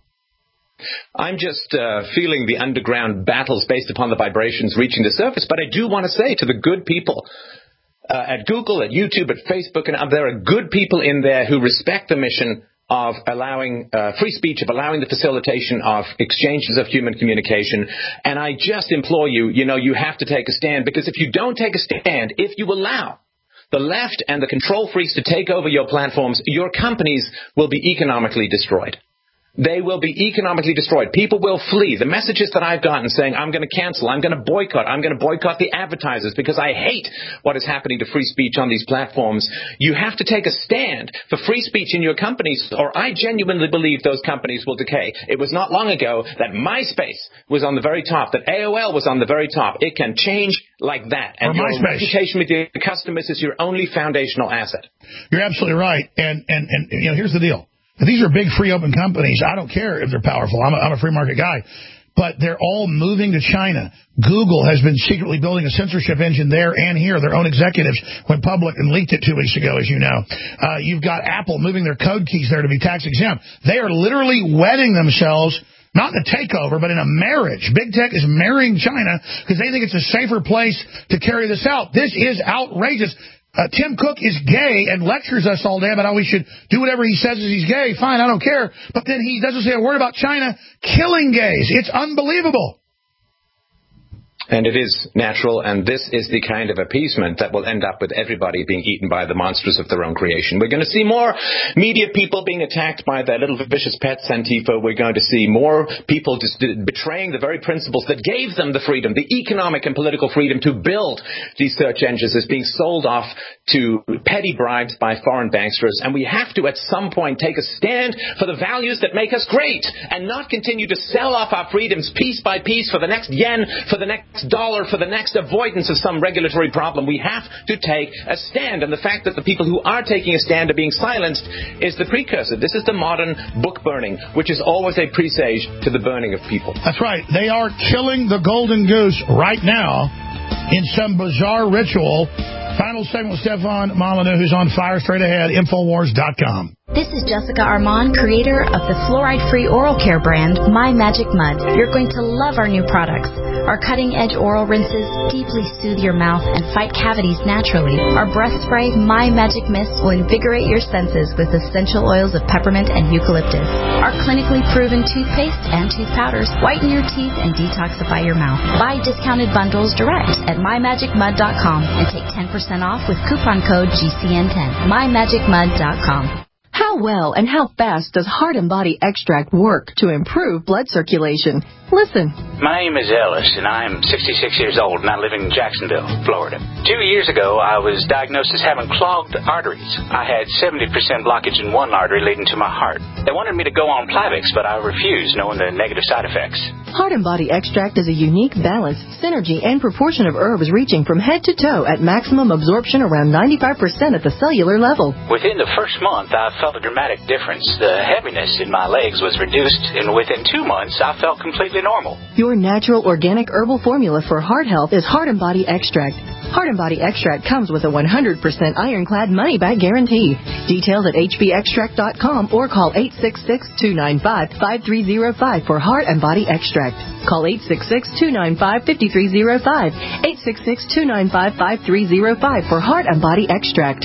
I'm just feeling the underground battles based upon the vibrations reaching the surface. But I do want to say to the good people at Google, at YouTube, at Facebook, and there are good people in there who respect the mission of allowing free speech, of allowing the facilitation of exchanges of human communication. And I just implore you, you have to take a stand, because if you don't take a stand, if you allow the left and the control freaks to take over your platforms, your companies will be economically destroyed. They will be economically destroyed. People will flee. The messages that I've gotten saying, I'm going to cancel, I'm going to boycott the advertisers because I hate what is happening to free speech on these platforms. You have to take a stand for free speech in your companies, or I genuinely believe those companies will decay. It was not long ago that MySpace was on the very top, that AOL was on the very top. It can change like that. And your reputation with your customers is your only foundational asset. You're absolutely right. And here's the deal. These are big, free, open companies. I don't care if they're powerful. I'm a free market guy. But they're all moving to China. Google has been secretly building a censorship engine there and here. Their own executives went public and leaked it 2 weeks ago, as you know. You've got Apple moving their code keys there to be tax exempt. They are literally wedding themselves, not in a takeover, but in a marriage. Big tech is marrying China because they think it's a safer place to carry this out. This is outrageous. Tim Cook is gay and lectures us all day about how we should do whatever he says is he's gay. Fine, I don't care. But then he doesn't say a word about China killing gays. It's unbelievable. And it is natural, and this is the kind of appeasement that will end up with everybody being eaten by the monsters of their own creation. We're going to see more media people being attacked by their little vicious pets, Antifa. We're going to see more people just betraying the very principles that gave them the freedom, the economic and political freedom to build these search engines, as being sold off to petty bribes by foreign banksters. And we have to, at some point, take a stand for the values that make us great and not continue to sell off our freedoms piece by piece for the next yen, for the next dollar, for the next avoidance of some regulatory problem. We have to take a stand. And the fact that the people who are taking a stand are being silenced is the precursor. This is the modern book burning, which is always a presage to the burning of people. That's right. They are killing the golden goose right now in some bizarre ritual. Final segment with Stefan Molyneux, who's on fire straight ahead, Infowars.com. This is Jessica Armand, creator of the fluoride-free oral care brand, My Magic Mud. You're going to love our new products. Our cutting-edge oral rinses deeply soothe your mouth and fight cavities naturally. Our breath spray, My Magic Mist, will invigorate your senses with essential oils of peppermint and eucalyptus. Our clinically proven toothpaste and tooth powders whiten your teeth and detoxify your mouth. Buy discounted bundles direct at mymagicmud.com and take 10% off with coupon code GCN10. mymagicmud.com. How well and how fast does Heart and Body Extract work to improve blood circulation? Listen. My name is Ellis, and I'm 66 years old, and I live in Jacksonville, Florida. 2 years ago, I was diagnosed as having clogged arteries. I had 70% blockage in one artery leading to my heart. They wanted me to go on Plavix, but I refused, knowing the negative side effects. Heart and Body Extract is a unique balance, synergy, and proportion of herbs reaching from head to toe at maximum absorption around 95% at the cellular level. Within the first month, I felt a dramatic difference. The heaviness in my legs was reduced, and within 2 months, I felt completely normal. Your natural organic herbal formula for heart health is Heart and Body Extract. Heart and Body Extract comes with a 100% ironclad money-back guarantee. Details at hbextract.com or call 866-295-5305 for Heart and Body Extract. Call 866-295-5305. 866-295-5305 for Heart and Body Extract.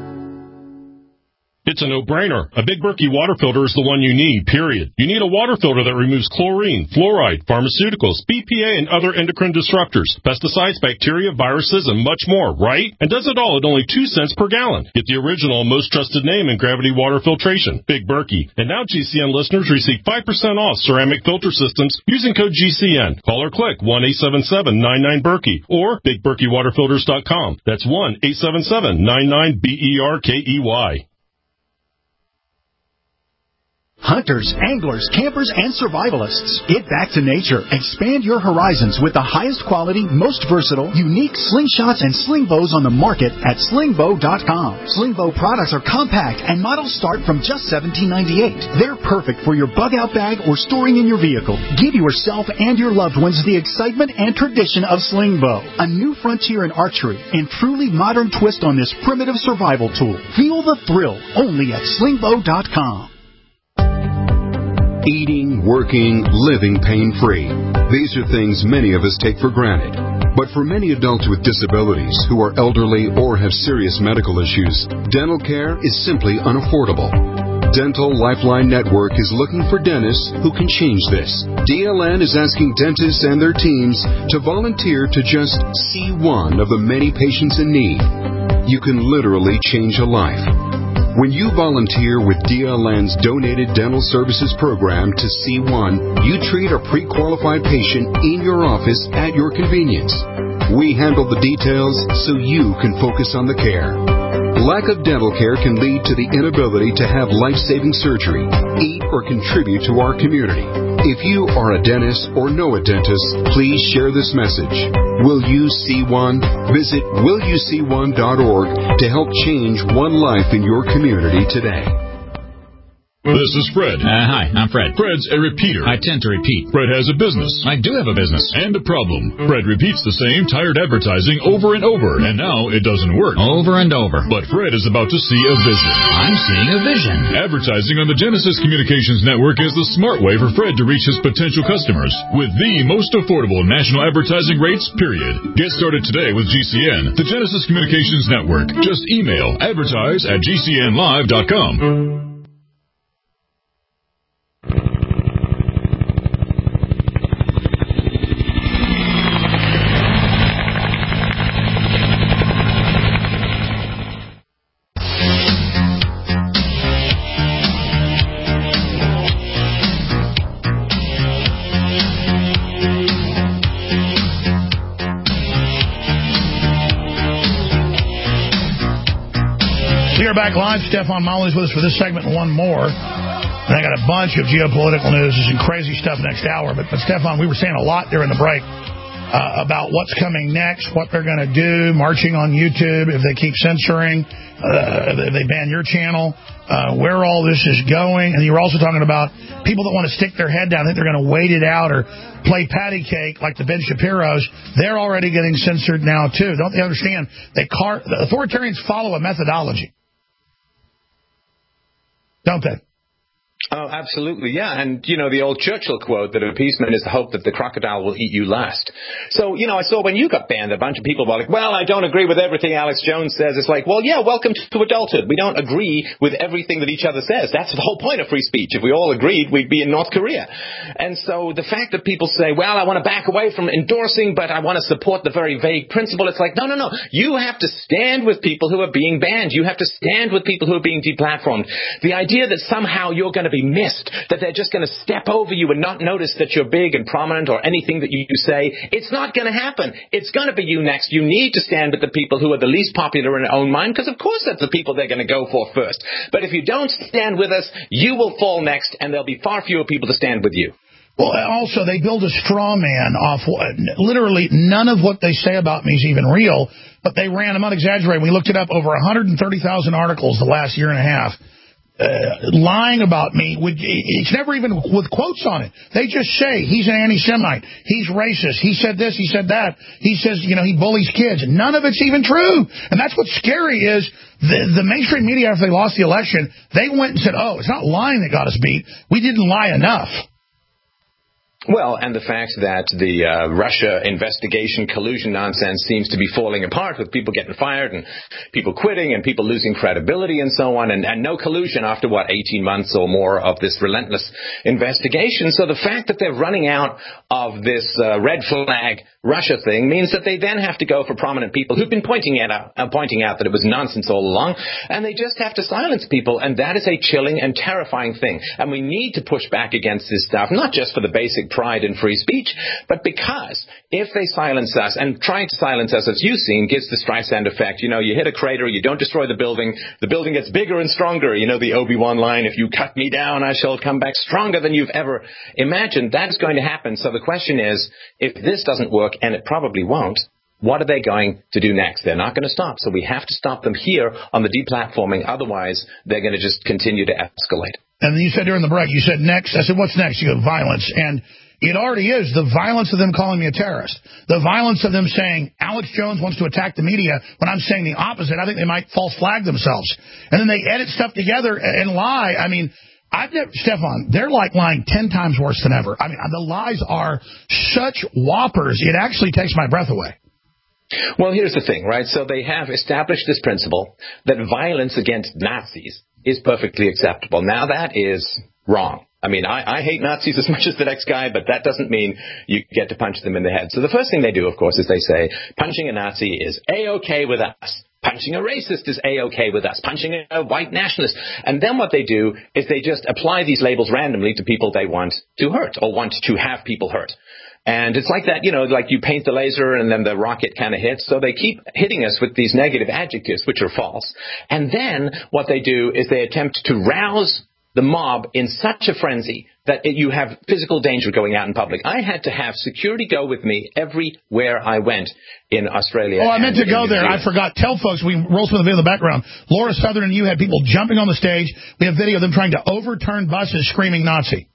It's a no-brainer. A Big Berkey water filter is the one you need, period. You need a water filter that removes chlorine, fluoride, pharmaceuticals, BPA, and other endocrine disruptors, pesticides, bacteria, viruses, and much more, right? And does it all at only 2 cents per gallon. Get the original, most trusted name in gravity water filtration, Big Berkey. And now GCN listeners receive 5% off ceramic filter systems using code GCN. Call or click 1-877-99-BERKEY or BigBerkeyWaterFilters.com. That's 1-877-99-BERKEY. Hunters, anglers, campers, and survivalists. Get back to nature. Expand your horizons with the highest quality, most versatile, unique slingshots and sling bows on the market at slingbow.com. Sling bow products are compact and models start from just $17.98. They're perfect for your bug-out bag or storing in your vehicle. Give yourself and your loved ones the excitement and tradition of sling bow. A new frontier in archery and truly modern twist on this primitive survival tool. Feel the thrill only at slingbow.com. Eating, working, living pain-free. These are things many of us take for granted. But for many adults with disabilities who are elderly or have serious medical issues, dental care is simply unaffordable. Dental Lifeline Network is looking for dentists who can change this. DLN is asking dentists and their teams to volunteer to just see one of the many patients in need. You can literally change a life. When you volunteer with DLN's Donated Dental Services Program to C1, you treat a pre-qualified patient in your office at your convenience. We handle the details so you can focus on the care. Lack of dental care can lead to the inability to have life-saving surgery, eat, or contribute to our community. If you are a dentist or know a dentist, please share this message. Will you see one? Visit willyouseeone.org to help change one life in your community today. This is Fred. Hi, I'm Fred. Fred's a repeater. I tend to repeat. Fred has a business. I do have a business. And a problem. Fred repeats the same tired advertising over and over, and now it doesn't work. Over and over. But Fred is about to see a vision. I'm seeing a vision. Advertising on the Genesis Communications Network is the smart way for Fred to reach his potential customers with the most affordable national advertising rates, period. Get started today with GCN, the Genesis Communications Network. Just email advertise@gcnlive.com. Back live. Stefan Molly's with us for this segment and one more. And I got a bunch of geopolitical news. There's some crazy stuff next hour. But Stefan, we were saying a lot during the break about what's coming next, what they're going to do, marching on YouTube, if they keep censoring, if they ban your channel, where all this is going. And you were also talking about people that want to stick their head down, think they're going to wait it out or play patty cake like the Ben Shapiro's. They're already getting censored now, too. Don't they understand? The authoritarians follow a methodology. Don't they? Oh, absolutely, yeah. And, you know, the old Churchill quote that appeasement is the hope that the crocodile will eat you last. So, you know, I saw when you got banned, a bunch of people were like, well, I don't agree with everything Alex Jones says. It's like, well, yeah, welcome to adulthood. We don't agree with everything that each other says. That's the whole point of free speech. If we all agreed, we'd be in North Korea. And so the fact that people say, well, I want to back away from endorsing, but I want to support the very vague principle, it's like, no. You have to stand with people who are being banned. You have to stand with people who are being deplatformed. The idea that somehow you're going to be missed, that they're just going to step over you and not notice that you're big and prominent or anything that you say, it's not going to happen. It's going to be you next. You need to stand with the people who are the least popular in their own mind, because of course that's the people they're going to go for first. But if you don't stand with us, you will fall next, and there'll be far fewer people to stand with you. Well, also, they build a straw man off literally none of what they say about me is even real, but they ran, I'm not exaggerating, we looked it up, over 130,000 articles the last year and a half, lying about me. It's never even with quotes on it. They just say, he's an anti-Semite, he's racist, he said this, he said that, he says, he bullies kids. None of it's even true. And that's what's scary is the mainstream media, after they lost the election, they went and said, oh, it's not lying that got us beat. We didn't lie enough. Well, and the fact that the Russia investigation collusion nonsense seems to be falling apart with people getting fired and people quitting and people losing credibility and so on, and no collusion after, 18 months or more of this relentless investigation. So the fact that they're running out of this red flag Russia thing means that they then have to go for prominent people who've been pointing out that it was nonsense all along, and they just have to silence people, and that is a chilling and terrifying thing. And we need to push back against this stuff, not just for the basic pride in free speech, but because if they silence us, and trying to silence us, as you've seen, gives the Streisand effect. You hit a crater, you don't destroy the building gets bigger and stronger. The Obi-Wan line, if you cut me down, I shall come back stronger than you've ever imagined. That is going to happen. So the question is, if this doesn't work, and it probably won't, what are they going to do next? They're not going to stop. So we have to stop them here on the deplatforming. Otherwise, they're going to just continue to escalate. And then you said during the break, you said next. I said, what's next? You go, violence. And it already is. The violence of them calling me a terrorist. The violence of them saying Alex Jones wants to attack the media when I'm saying the opposite. I think they might false flag themselves. And then they edit stuff together and lie. I mean, Stefan, they're like lying 10 times worse than ever. I mean, the lies are such whoppers, it actually takes my breath away. Well, here's the thing, right? So they have established this principle that violence against Nazis is perfectly acceptable. Now, that is wrong. I mean, I hate Nazis as much as the next guy, but that doesn't mean you get to punch them in the head. So the first thing they do, of course, is they say, punching a Nazi is A-OK with us. Punching a racist is A-OK with us. Punching a white nationalist. And then what they do is they just apply these labels randomly to people they want to hurt or want to have people hurt. And it's like that, like you paint the laser and then the rocket kind of hits. So they keep hitting us with these negative adjectives, which are false. And then what they do is they attempt to rouse the mob in such a frenzy that you have physical danger going out in public. I had to have security go with me everywhere I went in Australia. Oh, I meant to go there. I forgot. Tell folks, we roll some of the video in the background. Laura Southern and you had people jumping on the stage. We have video of them trying to overturn buses screaming Nazi.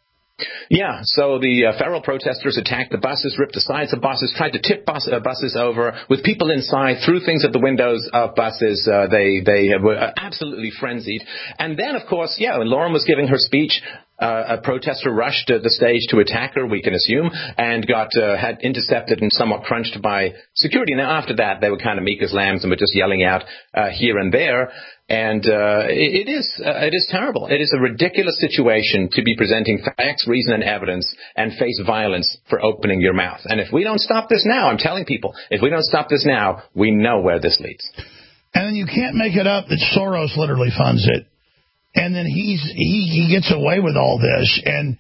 Yeah, so the feral protesters attacked the buses, ripped the sides of buses, tried to tip buses over with people inside, threw things at the windows of buses. They were absolutely frenzied. And then, of course, when Lauren was giving her speech, a protester rushed the stage to attack her, we can assume, and had intercepted and somewhat crunched by security. Now, after that, they were kind of meek as lambs and were just yelling out here and there. And it is terrible. It is a ridiculous situation to be presenting facts, reason, and evidence and face violence for opening your mouth. And if we don't stop this now, I'm telling people, if we don't stop this now, we know where this leads. And then you can't make it up that Soros literally funds it. And then he gets away with all this. And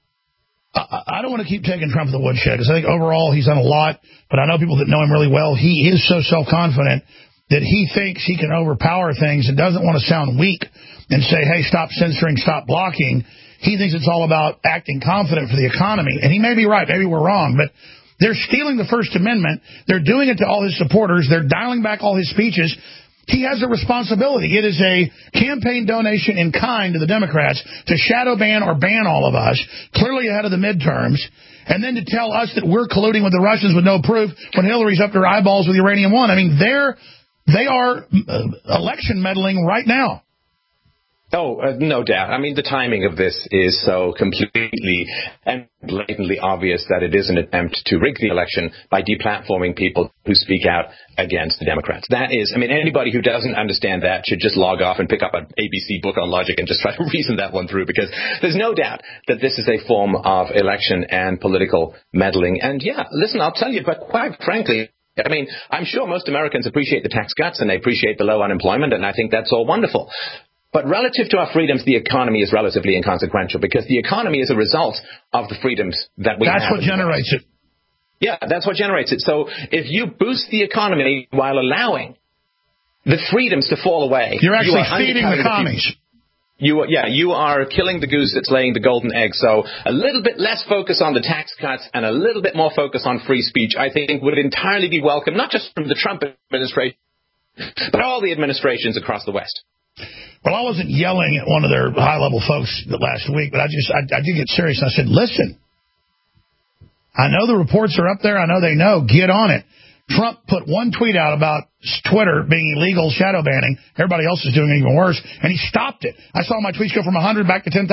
I don't want to keep taking Trump to the woodshed, because I think overall he's done a lot. But I know people that know him really well. He is so self-confident that he thinks he can overpower things and doesn't want to sound weak and say, hey, stop censoring, stop blocking. He thinks it's all about acting confident for the economy. And he may be right. Maybe we're wrong. But they're stealing the First Amendment. They're doing it to all his supporters. They're dialing back all his speeches. He has a responsibility. It is a campaign donation in kind to the Democrats to shadow ban or ban all of us, clearly ahead of the midterms, and then to tell us that we're colluding with the Russians with no proof when Hillary's up to her eyeballs with uranium one. I mean, they are election meddling right now. Oh, no doubt. I mean, the timing of this is so completely and blatantly obvious that it is an attempt to rig the election by deplatforming people who speak out against the Democrats. That is, I mean, anybody who doesn't understand that should just log off and pick up an ABC book on logic and just try to reason that one through, because there's no doubt that this is a form of election and political meddling. And yeah, listen, I'll tell you, but quite frankly, I mean, I'm sure most Americans appreciate the tax cuts and they appreciate the low unemployment, and I think that's all wonderful. But relative to our freedoms, the economy is relatively inconsequential, because the economy is a result of the freedoms that we have. That's what generates it. Yeah, that's what generates it. So if you boost the economy while allowing the freedoms to fall away, you're actually feeding the commies. You are killing the goose that's laying the golden egg. So a little bit less focus on the tax cuts and a little bit more focus on free speech, I think, would entirely be welcome, not just from the Trump administration, but all the administrations across the West. Well, I wasn't yelling at one of their high-level folks last week, but I did get serious. And I said, listen, I know the reports are up there. I know they know. Get on it. Trump put one tweet out about Twitter being illegal, shadow banning. Everybody else is doing it even worse, and he stopped it. I saw my tweets go from 100 back to 10,000.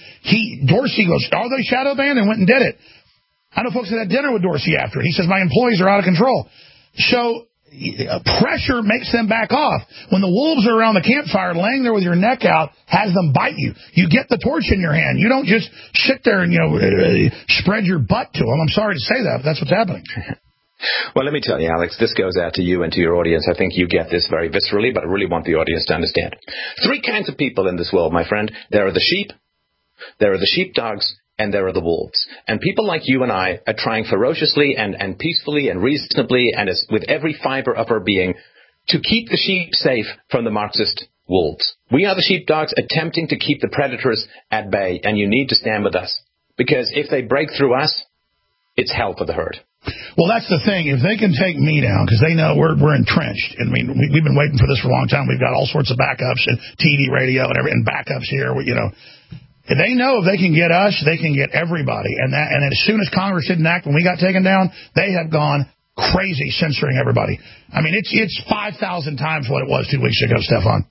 Dorsey goes, are they shadow banned? And went and did it. I know folks that had dinner with Dorsey after it. He says, my employees are out of control. So pressure makes them back off. When the wolves are around the campfire laying there with your neck out, has them bite you. You get the torch in your hand. You don't just sit there and, spread your butt to them. I'm sorry to say that, but that's what's happening. Well, let me tell you, Alex, this goes out to you and to your audience. I think you get this very viscerally, but I really want the audience to understand. 3 kinds of people in this world, my friend. There are the sheep, there are the sheepdogs, and there are the wolves. And people like you and I are trying ferociously and peacefully and reasonably and with every fiber of our being to keep the sheep safe from the Marxist wolves. We are the sheepdogs attempting to keep the predators at bay, and you need to stand with us. Because if they break through us, it's hell for the herd. Well, that's the thing. If they can take me down, because they know we're entrenched. I mean, we've been waiting for this for a long time. We've got all sorts of backups and TV, radio, and backups here. If they know if they can get us, they can get everybody. And as soon as Congress didn't act when we got taken down, they have gone crazy censoring everybody. I mean, it's 5,000 times what it was 2 weeks ago, Stefan.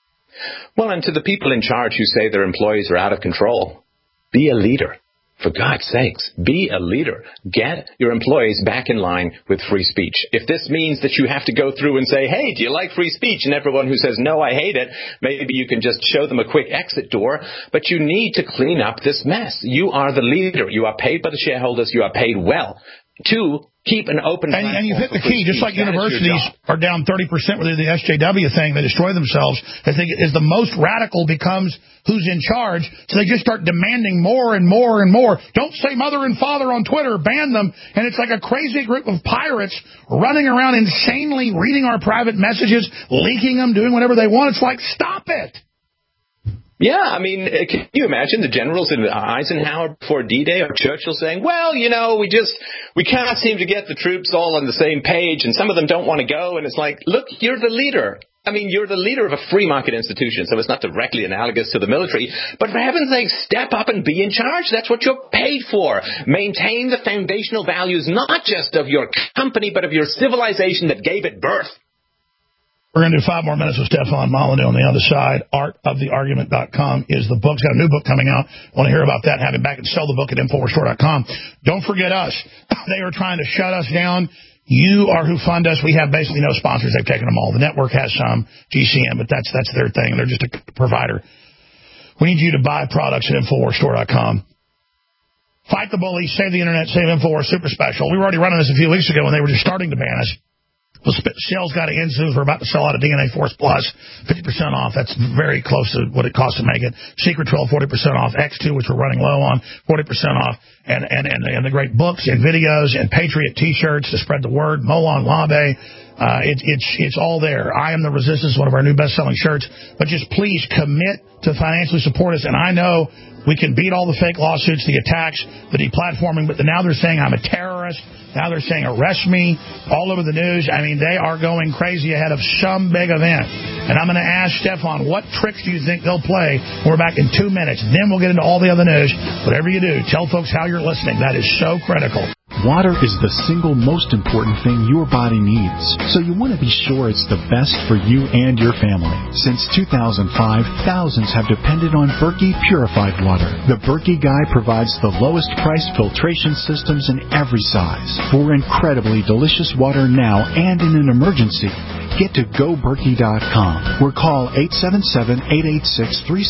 Well, and to the people in charge who say their employees are out of control, be a leader. For God's sakes, be a leader. Get your employees back in line with free speech. If this means that you have to go through and say, hey, do you like free speech? And everyone who says, no, I hate it, maybe you can just show them a quick exit door. But you need to clean up this mess. You are the leader. You are paid by the shareholders. You are paid well to keep an open platform. And you hit the key, just like universities are down 30% with the SJW thing, they destroy themselves. I think as the most radical becomes who's in charge, so they just start demanding more and more and more. Don't say mother and father on Twitter, ban them. And it's like a crazy group of pirates running around insanely, reading our private messages, leaking them, doing whatever they want. It's like, stop it. Yeah, I mean, can you imagine the generals in Eisenhower before D-Day or Churchill saying, well, we can't seem to get the troops all on the same page and some of them don't want to go. And it's like, look, you're the leader. I mean, you're the leader of a free market institution, so it's not directly analogous to the military. But for heaven's sake, step up and be in charge. That's what you're paid for. Maintain the foundational values, not just of your company, but of your civilization that gave it birth. We're going to do 5 more minutes with Stefan Molyneux on the other side. Artoftheargument.com is the book. He's got a new book coming out. Want to hear about that? Have him back and sell the book at InfoWarsStore.com. Don't forget us. They are trying to shut us down. You are who fund us. We have basically no sponsors. They've taken them all. The network has some, GCM, but that's their thing. They're just a provider. We need you to buy products at InfoWarsStore.com. Fight the bullies, save the internet, save InfoWars Super Special. We were already running this a few weeks ago when they were just starting to ban us. Well, sales got to end soon. We're about to sell out of DNA Force Plus, 50% off. That's very close to what it costs to make it. Secret 12, 40% off. X2, which we're running low on, 40% off. And the great books and videos and Patriot T-shirts to spread the word. Molon Labe. It's all there. I Am the Resistance, one of our new best-selling shirts. But just please commit to financially support us. And I know we can beat all the fake lawsuits, the attacks, the deplatforming, but now they're saying I'm a terrorist. Now they're saying arrest me all over the news. I mean, they are going crazy ahead of some big event. And I'm going to ask Stefan, what tricks do you think they'll play? We're back in 2 minutes. Then we'll get into all the other news. Whatever you do, tell folks how you're listening. That is so critical. Water is the single most important thing your body needs, so you want to be sure it's the best for you and your family. Since 2005, thousands have depended on Berkey purified water. The Berkey Guy provides the lowest price filtration systems in every size. For incredibly delicious water now and in an emergency, get to GoBerkey.com or call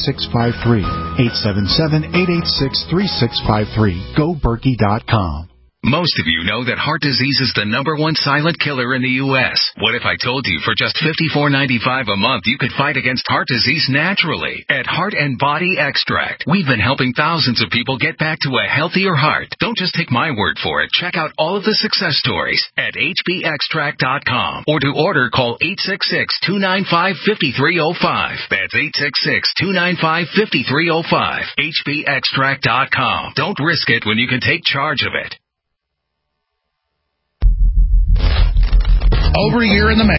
877-886-3653. 877-886-3653. GoBerkey.com. Most of you know that heart disease is the #1 silent killer in the U.S. What if I told you for just $54.95 a month you could fight against heart disease naturally at Heart and Body Extract? We've been helping thousands of people get back to a healthier heart. Don't just take my word for it. Check out all of the success stories at hbextract.com. Or to order, call 866-295-5305. That's 866-295-5305. hbextract.com. Don't risk it when you can take charge of it. Over a year in the